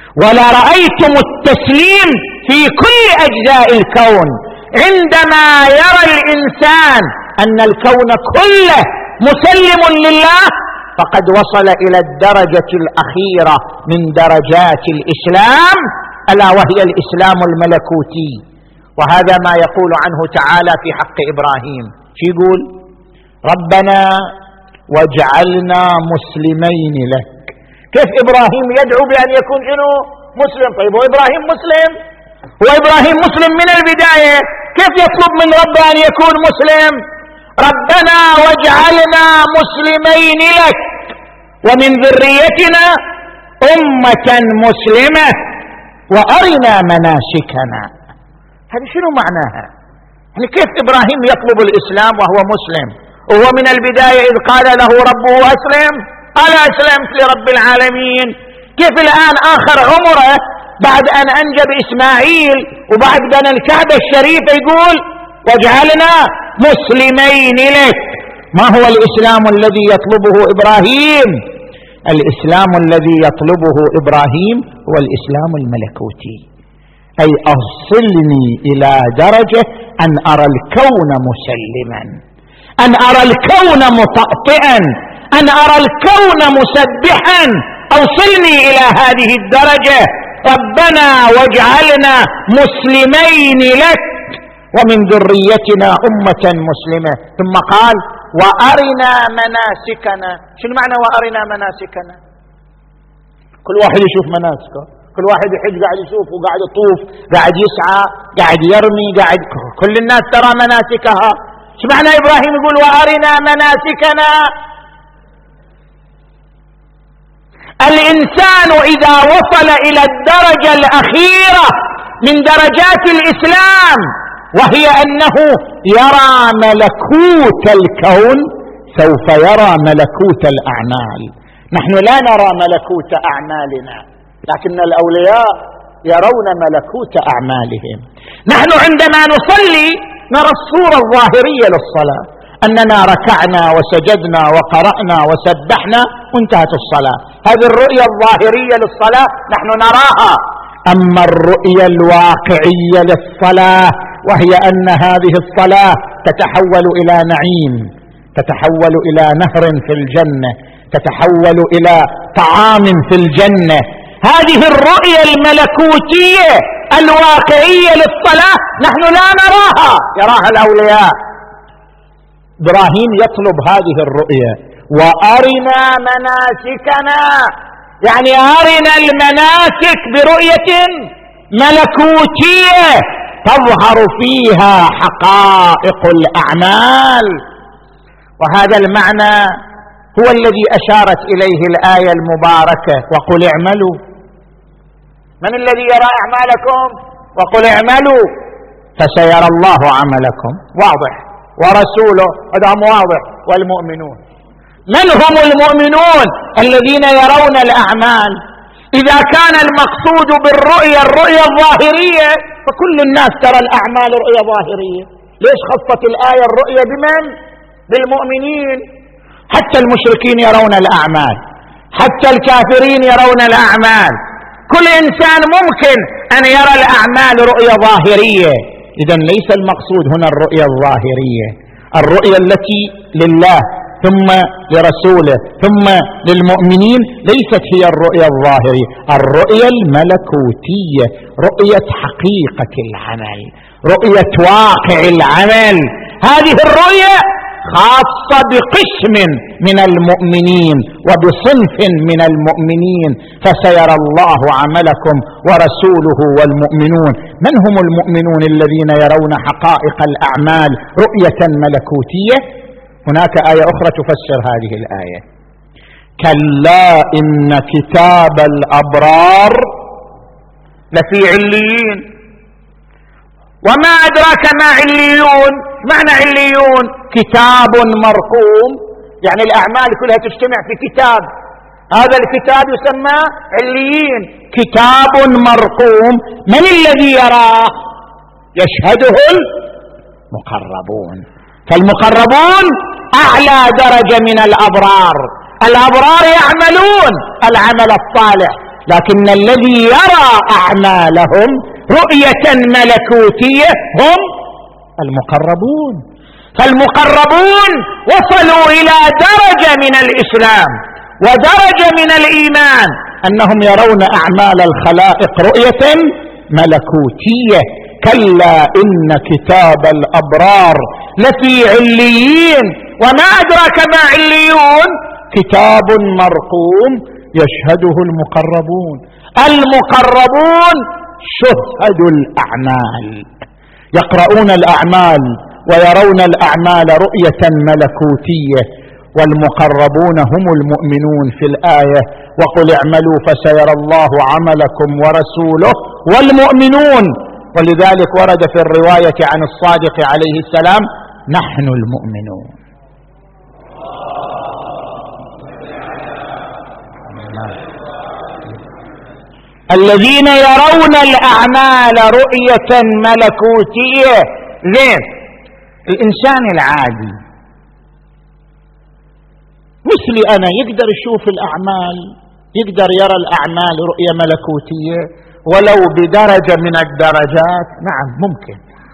ولرأيتم التسليم في كل أجزاء الكون. عندما يرى الإنسان أن الكون كله مسلم لله فقد وصل إلى الدرجة الأخيرة من درجات الإسلام، ألا وهي الإسلام الملكوتي. وهذا ما يقول عنه تعالى في حق إبراهيم. شو يقول؟ ربنا واجعلنا مسلمين لك. كيف إبراهيم يدعو بأن يكون شنو؟ مسلم. طيب هو إبراهيم مسلم؟ هو إبراهيم مسلم من البداية، كيف يطلب من ربه أن يكون مسلم؟ ربنا واجعلنا مسلمين لك ومن ذريتنا أمة مسلمة وأرنا مناسكنا. هذه شنو معناها؟ يعني كيف إبراهيم يطلب الإسلام وهو مسلم؟ وهو من البداية إذ قال له ربه أسلم قال أسلمت لرب العالمين. كيف الآن آخر عمره بعد أن أنجب إسماعيل وبعد بنى الكعبة الشريفة يقول واجعلنا مسلمين لك؟ ما هو الإسلام الذي يطلبه إبراهيم؟ الإسلام الذي يطلبه إبراهيم هو الإسلام الملكوتي، أي أوصلني إلى درجة أن أرى الكون مسلما، أن أرى الكون مطأطئا، أن أرى الكون مسبحا. أوصلني إلى هذه الدرجة. ربنا واجعلنا مسلمين لك ومن ذريتنا أمة مسلمة. ثم قال وأرنا مناسكنا. شنو معنى وأرنا مناسكنا؟ كل واحد يشوف مناسكه، كل واحد يحج قاعد يشوف وقاعد يطوف قاعد يسعى قاعد يرمي قاعد، كل الناس ترى مناسكها. شو معنى إبراهيم يقول وأرنا مناسكنا؟ الإنسان إذا وصل إلى الدرجة الأخيرة من درجات الإسلام وهي أنه يرى ملكوت الكون سوف يرى ملكوت الأعمال. نحن لا نرى ملكوت أعمالنا، لكن الأولياء يرون ملكوت أعمالهم. نحن عندما نصلي نرى الصورة الظاهرية للصلاة، أننا ركعنا وسجدنا وقرأنا وسبحنا وانتهت الصلاة. هذه الرؤية الظاهرية للصلاة نحن نراها. أما الرؤية الواقعية للصلاة وهي أن هذه الصلاة تتحول إلى نعيم، تتحول إلى نهر في الجنة، تتحول إلى طعام في الجنة. هذه الرؤية الملكوتية الواقعية للصلاة نحن لا نراها، يراها الأولياء. إبراهيم يطلب هذه الرؤية: وأرنا مناسكنا، يعني أرنا المناسك برؤية ملكوتية تظهر فيها حقائق الأعمال. وهذا المعنى هو الذي أشارت إليه الآية المباركة: وقل اعملوا. من الذي يرى أعمالكم؟ وقل اعملوا فسيرى الله عملكم، واضح، ورسوله، هذا واضح، والمؤمنون. من هم المؤمنون الذين يرون الأعمال؟ إذا كان المقصود بالرؤية الرؤية الظاهرية فكل الناس ترى الأعمال رؤية ظاهرية. ليش خصت الآية الرؤية بمن؟ بالمؤمنين. حتى المشركين يرون الأعمال، حتى الكافرين يرون الأعمال، كل إنسان ممكن أن يرى الأعمال رؤية ظاهرية. إذن ليس المقصود هنا الرؤية الظاهرية، الرؤية التي لله ثم لرسوله ثم للمؤمنين ليست هي الرؤية الظاهرية، الرؤية الملكوتية، رؤية حقيقة العمل، رؤية واقع العمل. هذه الرؤية خاصة بقسم من المؤمنين وبصنف من المؤمنين، فسيرى الله عملكم ورسوله والمؤمنون. من هم المؤمنون الذين يرون حقائق الأعمال رؤية ملكوتية؟ هناك آية أخرى تفسر هذه الآية: كلا إن كتاب الأبرار لفي عليين. وما أدراك ما عليون؟ معنى عليون كتاب مرقوم، يعني الأعمال كلها تجتمع في كتاب، هذا الكتاب يسمى عليين، كتاب مرقوم. من الذي يراه؟ يشهده المقربون، فالمقربون أعلى درجة من الأبرار. الأبرار يعملون العمل الصالح، لكن الذي يرى أعمالهم رؤية ملكوتية هم المقربون. فالمقربون وصلوا إلى درجة من الإسلام ودرجة من الإيمان أنهم يرون أعمال الخلائق رؤية ملكوتية. كلا إن كتاب الأبرار لفي عليين. وما أدراك ما عليون؟ كتاب مرقوم يشهده المقربون. المقربون شهد الأعمال، يقرؤون الأعمال ويرون الأعمال رؤية ملكوتية. والمقربون هم المؤمنون في الآية: وقل اعملوا فسيرى الله عملكم ورسوله والمؤمنون. ولذلك ورد في الرواية عن الصادق عليه السلام: نحن المؤمنون. الذين يرون الأعمال رؤية ملكوتية. زين، الإنسان العادي مثلي أنا يقدر يشوف الأعمال، يقدر يرى الأعمال رؤية ملكوتية ولو بدرجة من الدرجات؟ نعم ممكن.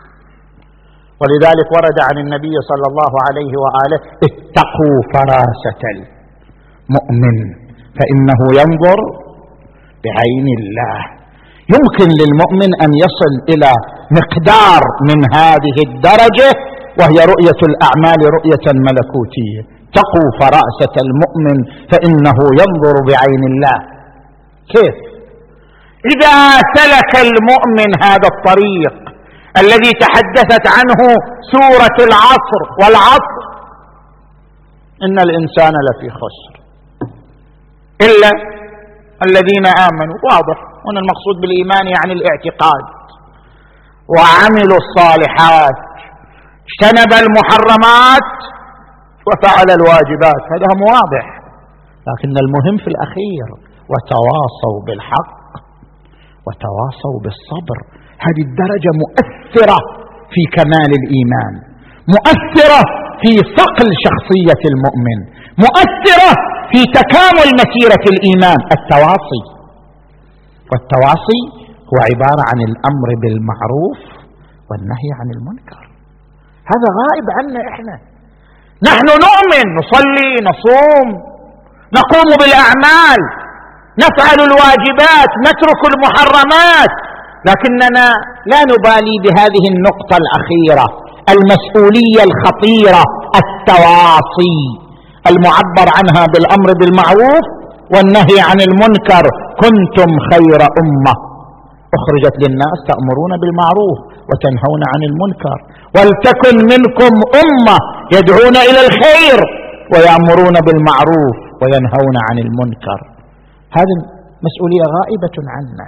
ولذلك ورد عن النبي صلى الله عليه وآله: اتقوا فراسة المؤمن فإنه ينظر بعين الله. يمكن للمؤمن أن يصل إلى مقدار من هذه الدرجة وهي رؤية الأعمال رؤية ملكوتية. اتقوا فراسة المؤمن فإنه ينظر بعين الله. كيف؟ إذا سلك المؤمن هذا الطريق الذي تحدثت عنه سورة العصر، والعصر إن الإنسان لفي خسر إلا الذين آمنوا، واضح، هنا المقصود بالإيمان يعني الاعتقاد، وعملوا الصالحات، اجتنب المحرمات وفعل الواجبات، هذا هم واضح. لكن المهم في الأخير: وتواصوا بالحق وتواصوا بالصبر. هذه الدرجة مؤثرة في كمال الإيمان، مؤثرة في صقل شخصية المؤمن، مؤثرة في تكامل مسيرة الإيمان. التواصي، والتواصي هو عبارة عن الأمر بالمعروف والنهي عن المنكر. هذا غائب عنا إحنا. نحن نؤمن، نصلي، نصوم، نقوم بالأعمال، نفعل الواجبات، نترك المحرمات، لكننا لا نبالي بهذه النقطة الأخيرة، المسؤولية الخطيرة، التواصي المعبر عنها بالأمر بالمعروف والنهي عن المنكر. كنتم خير أمة أخرجت للناس تأمرون بالمعروف وتنهون عن المنكر، ولتكن منكم أمة يدعون إلى الخير ويأمرون بالمعروف وينهون عن المنكر. هذه مسؤولية غائبة عنا.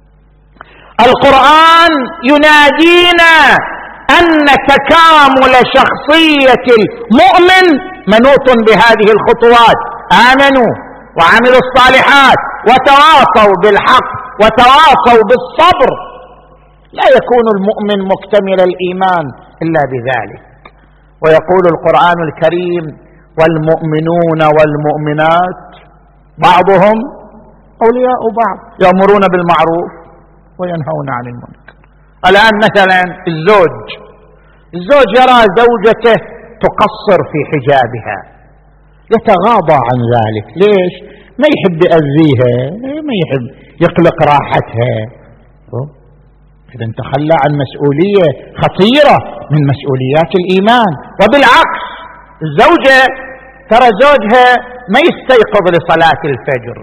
القرآن ينادينا أن تكامل شخصية المؤمن منوط بهذه الخطوات: آمنوا وعملوا الصالحات وتواصوا بالحق وتواصوا بالصبر. لا يكون المؤمن مكتمل الإيمان إلا بذلك. ويقول القرآن الكريم: والمؤمنون والمؤمنات بعضهم أولياء بعض يأمرون بالمعروف وينهون عن المنكر. الآن مثلا الزوج الزوج يرى زوجته تقصر في حجابها، يتغاضى عن ذلك. ليش؟ ما يحب يأذيها، ما يحب يقلق راحتها. إذا تخلى عن مسؤولية خطيرة من مسؤوليات الإيمان. وبالعكس الزوجة ترى زوجها ما يستيقظ لصلاة الفجر،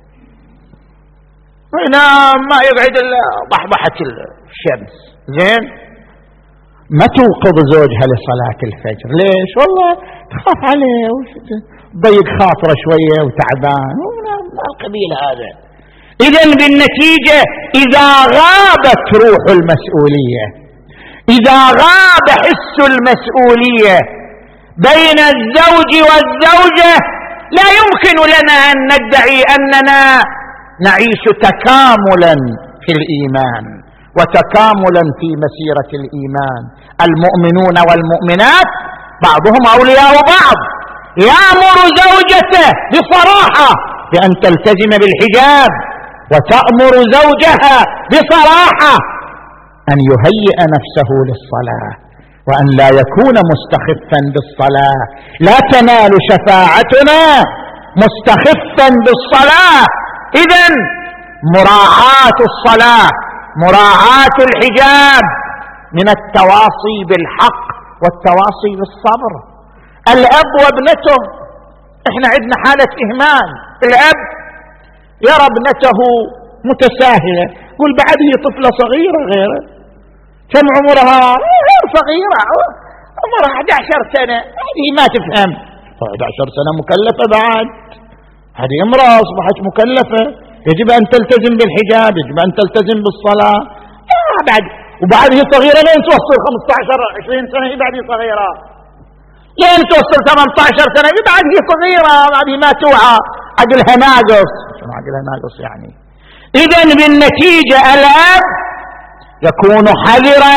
وينام ما يقعد إلا ضحضحة الشمس، زين؟ ما توقظ زوجها لصلاة الفجر. ليش؟ والله تخاف عليه ضيق خاطره شوية وتعبان القبيل هذا. إذن بالنتيجة إذا غابت روح المسؤولية، إذا غاب حس المسؤولية بين الزوج والزوجة، لا يمكن لنا أن ندعي أننا نعيش تكاملا في الإيمان وتكاملا في مسيرة الإيمان. المؤمنون والمؤمنات بعضهم أولياء بعض. يأمر زوجته بصراحة بأن تلتزم بالحجاب، وتأمر زوجها بصراحة أن يهيئ نفسه للصلاة وأن لا يكون مستخفا بالصلاة. لا تنال شفاعتنا مستخفا بالصلاة. إذن مراعاة الصلاة، مراعاة الحجاب من التواصي بالحق والتواصي بالصبر. الأب وابنته، احنا عندنا حالة إهمال. الأب يرى ابنته متساهلة، يقول بعد هي طفلة صغيرة، غيره كم عمرها؟ غير صغيرة، عمرها أحد عشر سنة، هذه ما تفهم. أحد عشر سنة مكلفة بعد، هذه امرأة أصبحت مكلفة، يجب أن تلتزم بالحجاب، يجب أن تلتزم بالصلاة. آه بعد وبعد هي صغيرة لين توصل خمسة عشر عشرين سنة، هي بعد هي صغيرة لين توصل ثمانية عشر سنة، هي بعد هي صغيرة، بعد ما توعى، عقلها ناقص. شنو عقلها ناقص يعني؟ إذن بالنتيجة الأب يكون حذرا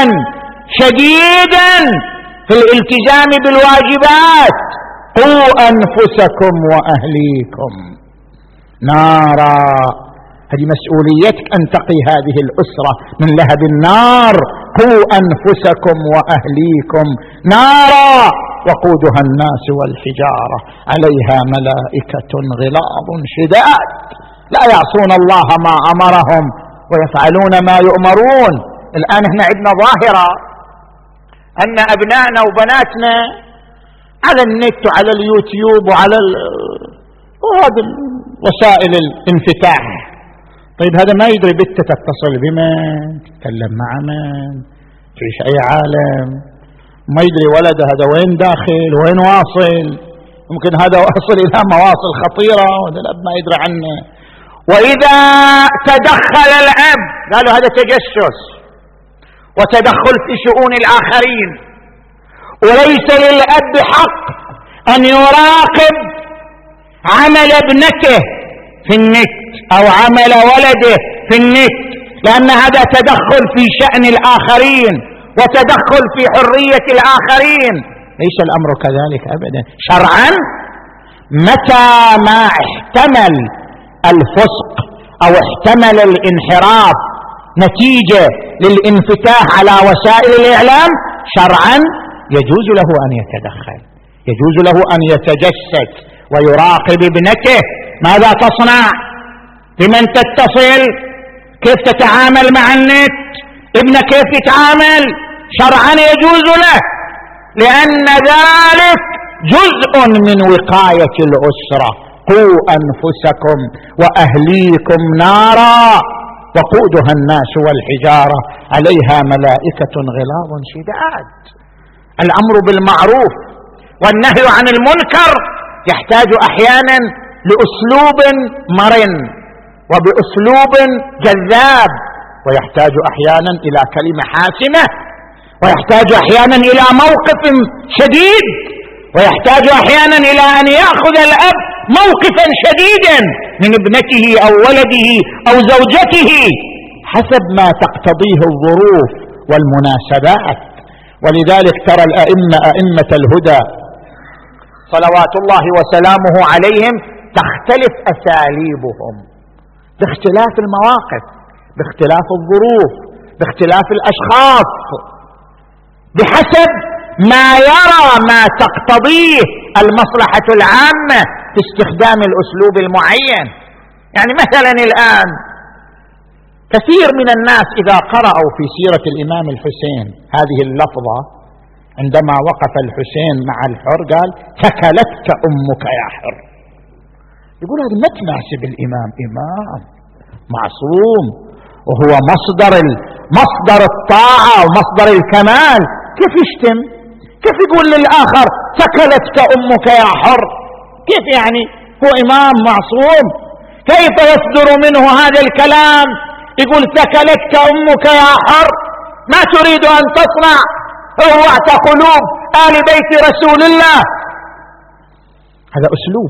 شديدا في الالتزام بالواجبات. قوا أنفسكم وأهليكم نارا. هذه مسؤوليتك أن تقي هذه الأسرة من لهب النار. قوا أنفسكم وأهليكم نارا وقودها الناس والحجارة عليها ملائكة غلاظ شداد لا يعصون الله ما أمرهم ويفعلون ما يؤمرون. الآن احنا عندنا ظاهرة أن أبنائنا وبناتنا على النت وعلى اليوتيوب وعلى ال... وهذه وسائل الانفتاح. طيب هذا ما يدري بنته تتصل بمن، تتكلم مع من، تعيش أي عالم، ما يدري ولده هذا وين داخل وين واصل. ممكن هذا واصل إلى مواصل خطيرة وهذا الأب ما يدري عنه. وإذا تدخل الأب قالوا هذا تجسس وتدخل في شؤون الآخرين، وليس للأب حق أن يراقب عمل ابنته في النت أو عمل ولده في النت، لأن هذا تدخل في شأن الآخرين وتدخل في حرية الآخرين. ليس الأمر كذلك أبدا شرعا. متى ما احتمل الفسق أو احتمل الانحراف نتيجة للانفتاح على وسائل الإعلام شرعا يجوز له أن يتدخل، يجوز له أن يتجسس ويراقب ابنته. ماذا تصنع؟ بمن تتصل؟ كيف تتعامل مع النت؟ ابنه كيف يتعامل شرعا يجوز له، لأن ذلك جزء من وقاية الأسرة. قوا أنفسكم وأهليكم نارا وقودها الناس والحجارة عليها ملائكة غلاظ شداد. الأمر بالمعروف والنهي عن المنكر يحتاج أحيانا لأسلوب مرن وبأسلوب جذاب، ويحتاج أحيانا إلى كلمة حاسمة، ويحتاج أحيانا إلى موقف شديد، ويحتاج أحيانا إلى أن يأخذ الأب موقفا شديدا من ابنته أو ولده أو زوجته حسب ما تقتضيه الظروف والمناسبات. ولذلك ترى الأئمة أئمة الهدى صلوات الله وسلامه عليهم تختلف أساليبهم باختلاف المواقف، باختلاف الظروف، باختلاف الأشخاص، بحسب ما يرى ما تقتضيه المصلحة العامة في استخدام الأسلوب المعين. يعني مثلا الآن كثير من الناس إذا قرأوا في سيرة الإمام الحسين هذه اللفظة عندما وقف الحسين مع الحر قال ثكلتك أمك يا حر، يقول هذا ما تناسب الإمام، إمام معصوم وهو مصدر مصدر الطاعة ومصدر الكمال، كيف يشتم؟ كيف يقول للآخر ثكلتك أمك يا حر؟ كيف يعني؟ هو إمام معصوم، كيف يصدر منه هذا الكلام؟ يقول ثكلتك أمك يا حر، ما تريد أن تصنع؟ روعت قلوب آل بيت رسول الله. هذا أسلوب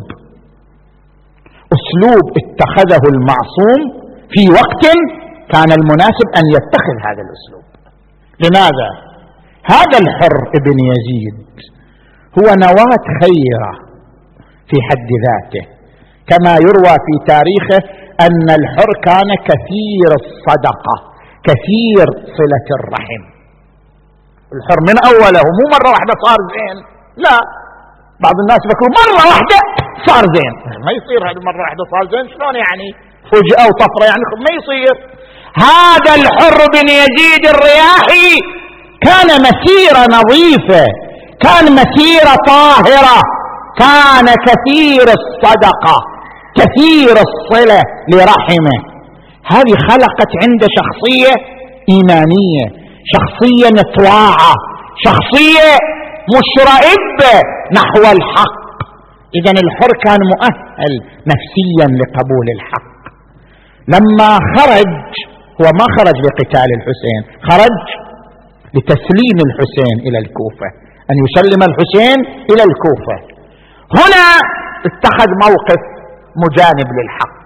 أسلوب اتخذه المعصوم في وقت كان المناسب أن يتخذ هذا الأسلوب. لماذا؟ هذا الحر ابن يزيد هو نواة خيرة في حد ذاته، كما يروى في تاريخه أن الحر كان كثير الصدقة كثير صلة الرحم. الحر من أوله مو مرة واحدة صار زين، لا، بعض الناس يفكروا مرة واحدة صار زين، ما يصير هذا مرة واحدة صار زين، شلون يعني فجأة وطفرة؟ يعني ما يصير. هذا الحر بن يزيد الرياحي كان مسيرة نظيفة، كان مسيرة طاهرة، كان كثير الصدقة كثير الصلة لرحمه. هذه خلقت عنده شخصية إيمانية، شخصية مطواعة، شخصية مشرئبة نحو الحق. إذن الحر كان مؤهل نفسيا لقبول الحق. لما خرج، هو ما خرج لقتال الحسين، خرج لتسليم الحسين إلى الكوفة، أن يسلم الحسين إلى الكوفة. هنا اتخذ موقف مجانب للحق.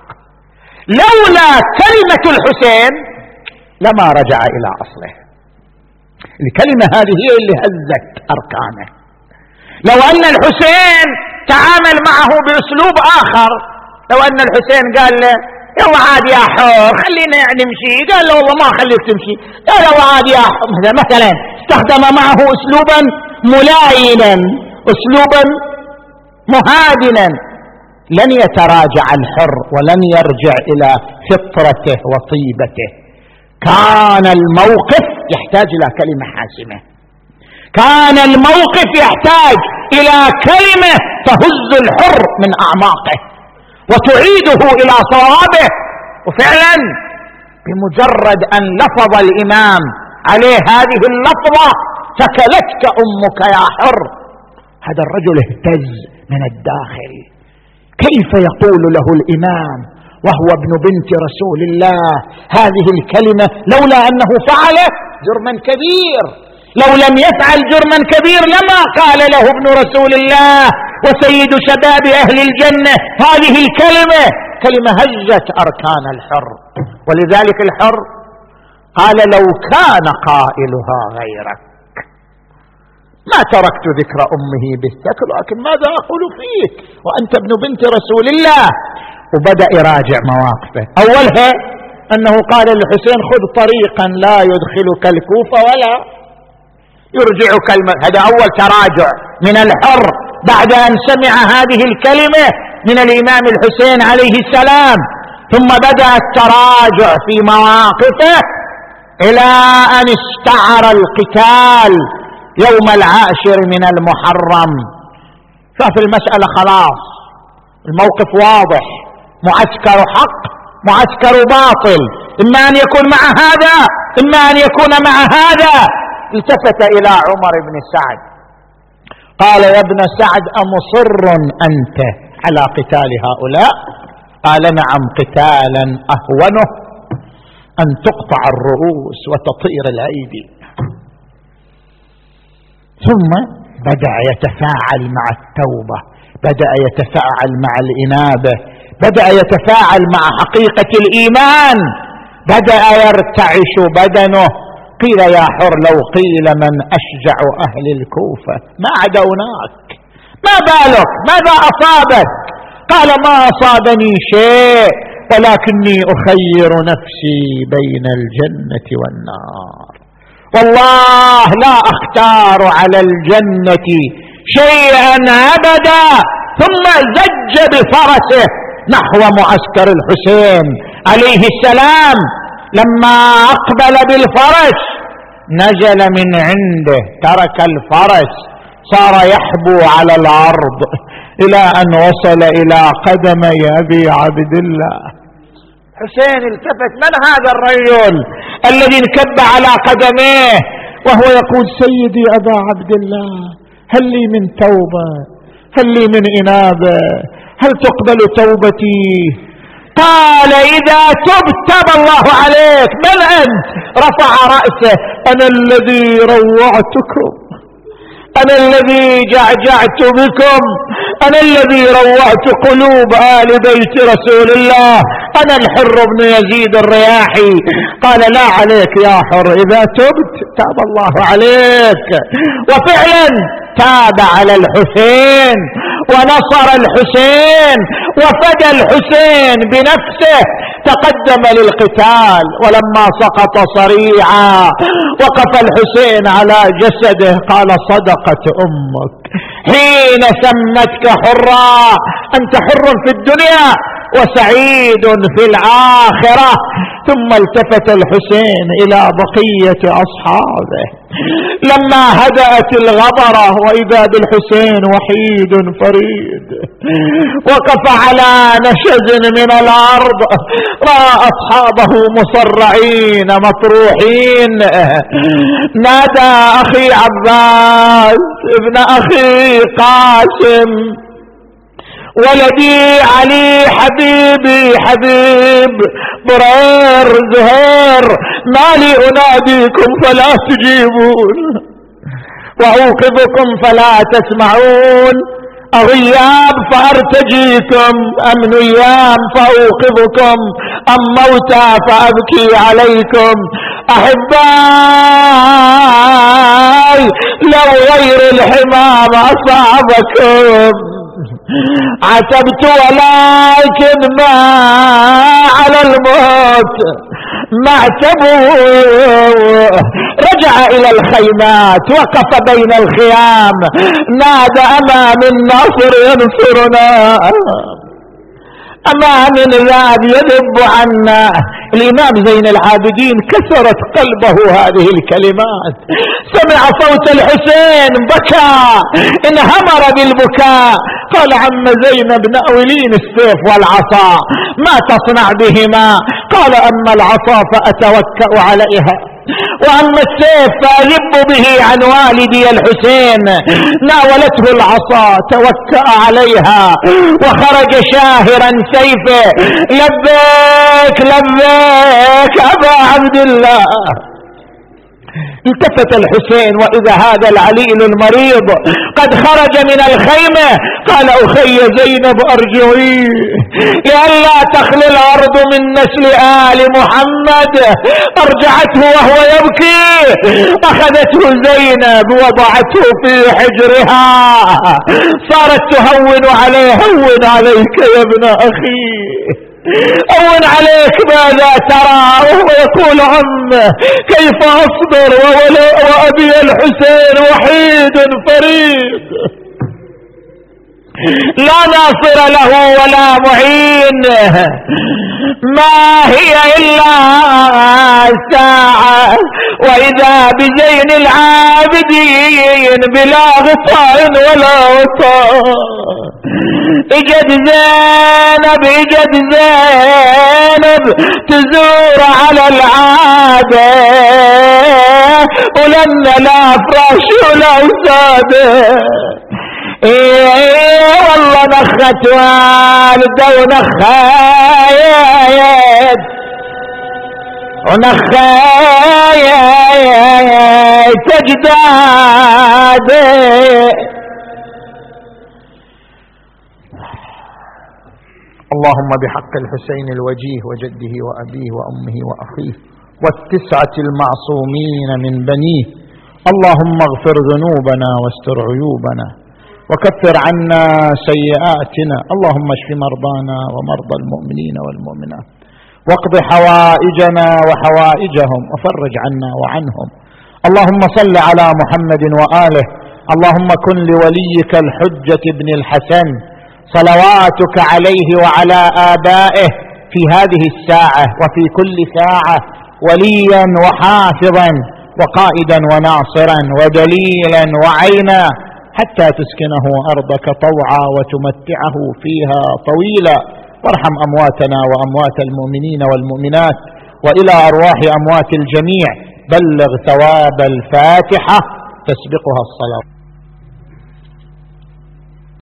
لولا كلمة الحسين لما رجع إلى أصله. الكلمة هذه هي اللي هزت أركانه. لو أن الحسين تعامل معه بأسلوب آخر، لو أن الحسين قال له يلا عاد يا حر خلينا نمشي، قال له والله ما خليك تمشي، قال له عاد يا حر مثلا، استخدم معه أسلوبا ملاينا أسلوبا مهادنا، لن يتراجع الحر ولن يرجع إلى فطرته وطيبته. كان الموقف يحتاج إلى كلمة حاسمة، كان الموقف يحتاج إلى كلمة تهز الحر من أعماقه وتعيده إلى صوابه. وفعلا بمجرد أن لفظ الإمام عليه هذه اللفظة ثكلتك أمك يا حر، هذا الرجل اهتز من الداخل. كيف يقول له الإمام وهو ابن بنت رسول الله هذه الكلمة لولا أنه فعل جرما كبير؟ لو لم يفعل جرما كبير لما قال له ابن رسول الله وسيد شباب أهل الجنة هذه الكلمة، كلمة هزت أركان الحر. ولذلك الحر قال لو كان قائلها غيرك ما تركت ذكر أمه بالثكل، لكن ماذا أقول فيك وأنت ابن بنت رسول الله. وبدأ يراجع مواقفه. أولها أنه قال للحسين خذ طريقا لا يدخلك الكوفة ولا يرجعك الم... هذا أول تراجع من الحر بعد أن سمع هذه الكلمة من الإمام الحسين عليه السلام. ثم بدأ التراجع في مواقفه إلى أن استعر القتال يوم العاشر من المحرم. شاف المسألة خلاص، الموقف واضح، معسكر حق معسكر باطل، إما أن يكون مع هذا إما أن يكون مع هذا. التفت إلى عمر بن سعد قال: يا ابن سعد، أمصر أنت على قتال هؤلاء؟ قال: نعم، قتالا أهونه أن تقطع الرؤوس وتطير الأيدي. ثم بدأ يتفاعل مع التوبة، بدأ يتفاعل مع الإنابة، بدأ يتفاعل مع حقيقة الإيمان، بدأ يرتعش بدنه. قيل: يا حر، لو قيل من أشجع أهل الكوفة ما عدوناك، ما بالك، ماذا أصابك؟ قال: ما أصابني شيء، ولكني أخير نفسي بين الجنة والنار، والله لا أختار على الجنة شيئا أبدا. ثم زج بفرسه نحو معسكر الحسين عليه السلام. لما أقبل بالفرس نزل من عنده، ترك الفرس، صار يحبو على الأرض إلى أن وصل إلى قدمي أبي عبد الله. حسين التفت: من هذا الرجل الذي انكب على قدميه وهو يقول: سيدي أبا عبد الله، هل لي من توبة؟ هل لي من إنابة؟ هل تقبل توبتي؟ قال: إذا تبت تاب الله عليك. من أنت؟ رفع رأسه: أنا الذي روعتكم، أنا الذي جعجعت بكم، أنا الذي روعت قلوب آل بيت رسول الله، أنا الحر بن يزيد الرياحي. قال: لا عليك يا حر، إذا تبت تاب الله عليك. وفعلا تاب على الحسين ونصر الحسين وفدى الحسين بنفسه، تقدم للقتال. ولما سقط صريعا وقف الحسين على جسده قال: صدقت أمك حين سمتك حرا، أنت حر في الدنيا وسعيد في الآخرة. ثم التفت الحسين إلى بقية أصحابه لما هدأت الغبرة، وإذا بالحسين وحيد فريد، وقف على نشز من الأرض، رأى أصحابه مصرعين مطروحين. نادى: أخي عباس، ابن أخي قاسم، ولدي علي، حبيبي حبيب، برير، زهير، ما لي أناديكم فلا تجيبون، وأوقظكم فلا تسمعون، أغياب فأرتجيكم، أم نيام فأوقظكم، أم موتى فأبكي عليكم. أحبائي، لو غير الحمام أصابكم عتبت، ولكن ما على الموت معتبوا. رجع إلى الخيمات، وقف بين الخيام، نادى: أما من ناصر ينصرنا، أما من ذاب يذب عنا. الإمام زين العابدين كسرت قلبه هذه الكلمات، سمع صوت الحسين بكى، انهمر بالبكاء. قال: عم زينب، نأولين السيف والعصا، ما تصنع بهما؟ قال: أما العصا فأتوكأ عليها، وأما السيف فأذب به عن والدي الحسين. ناولته العصا، توكأ عليها، وخرج شاهرا سيفه: لبيك لبيك أبا عبد الله. التفت الحسين وإذا هذا العليل المريض قد خرج من الخيمة. قال: أخي زينب، أرجعي لئلا تخلي الأرض من نسل آل محمد. أرجعته وهو يبكي، أخذته زينب وضعته في حجرها، صارت تهون عليه: هون عليك يا ابن أخي، هون عليك، ماذا ترى؟ وهو يقول: عمه، كيف أصبر وأبي الحسين وحيد فريد؟ لا ناصر له ولا معين، ما هي إلا ساعة وإذا بزين العابدين بلا غطاء ولا غطاء. اجد زينب اجد زينب تزور على العادة، ولن لا فراش ولا وسادة. ايه والله نخت والده ونخايد ونخايد تجداد. اللهم بحق الحسين الوجيه وجده وأبيه وأمه وأخيه والتسعة المعصومين من بنيه، اللهم اغفر ذنوبنا واستر عيوبنا وكفر عنا سيئاتنا، اللهم اشف مرضانا ومرضى المؤمنين والمؤمنات واقض حوائجنا وحوائجهم وفرج عنا وعنهم. اللهم صل على محمد وآله. اللهم كن لوليك الحجة بن الحسن صلواتك عليه وعلى آبائه في هذه الساعة وفي كل ساعة وليا وحافظا وقائدا وناصرا ودليلا وعينا، حتى تسكنه أرضك طوعا وتمتعه فيها طويلا. وارحم أمواتنا وأموات المؤمنين والمؤمنات، وإلى أرواح أموات الجميع بلغ ثواب الفاتحة تسبقها الصلاة.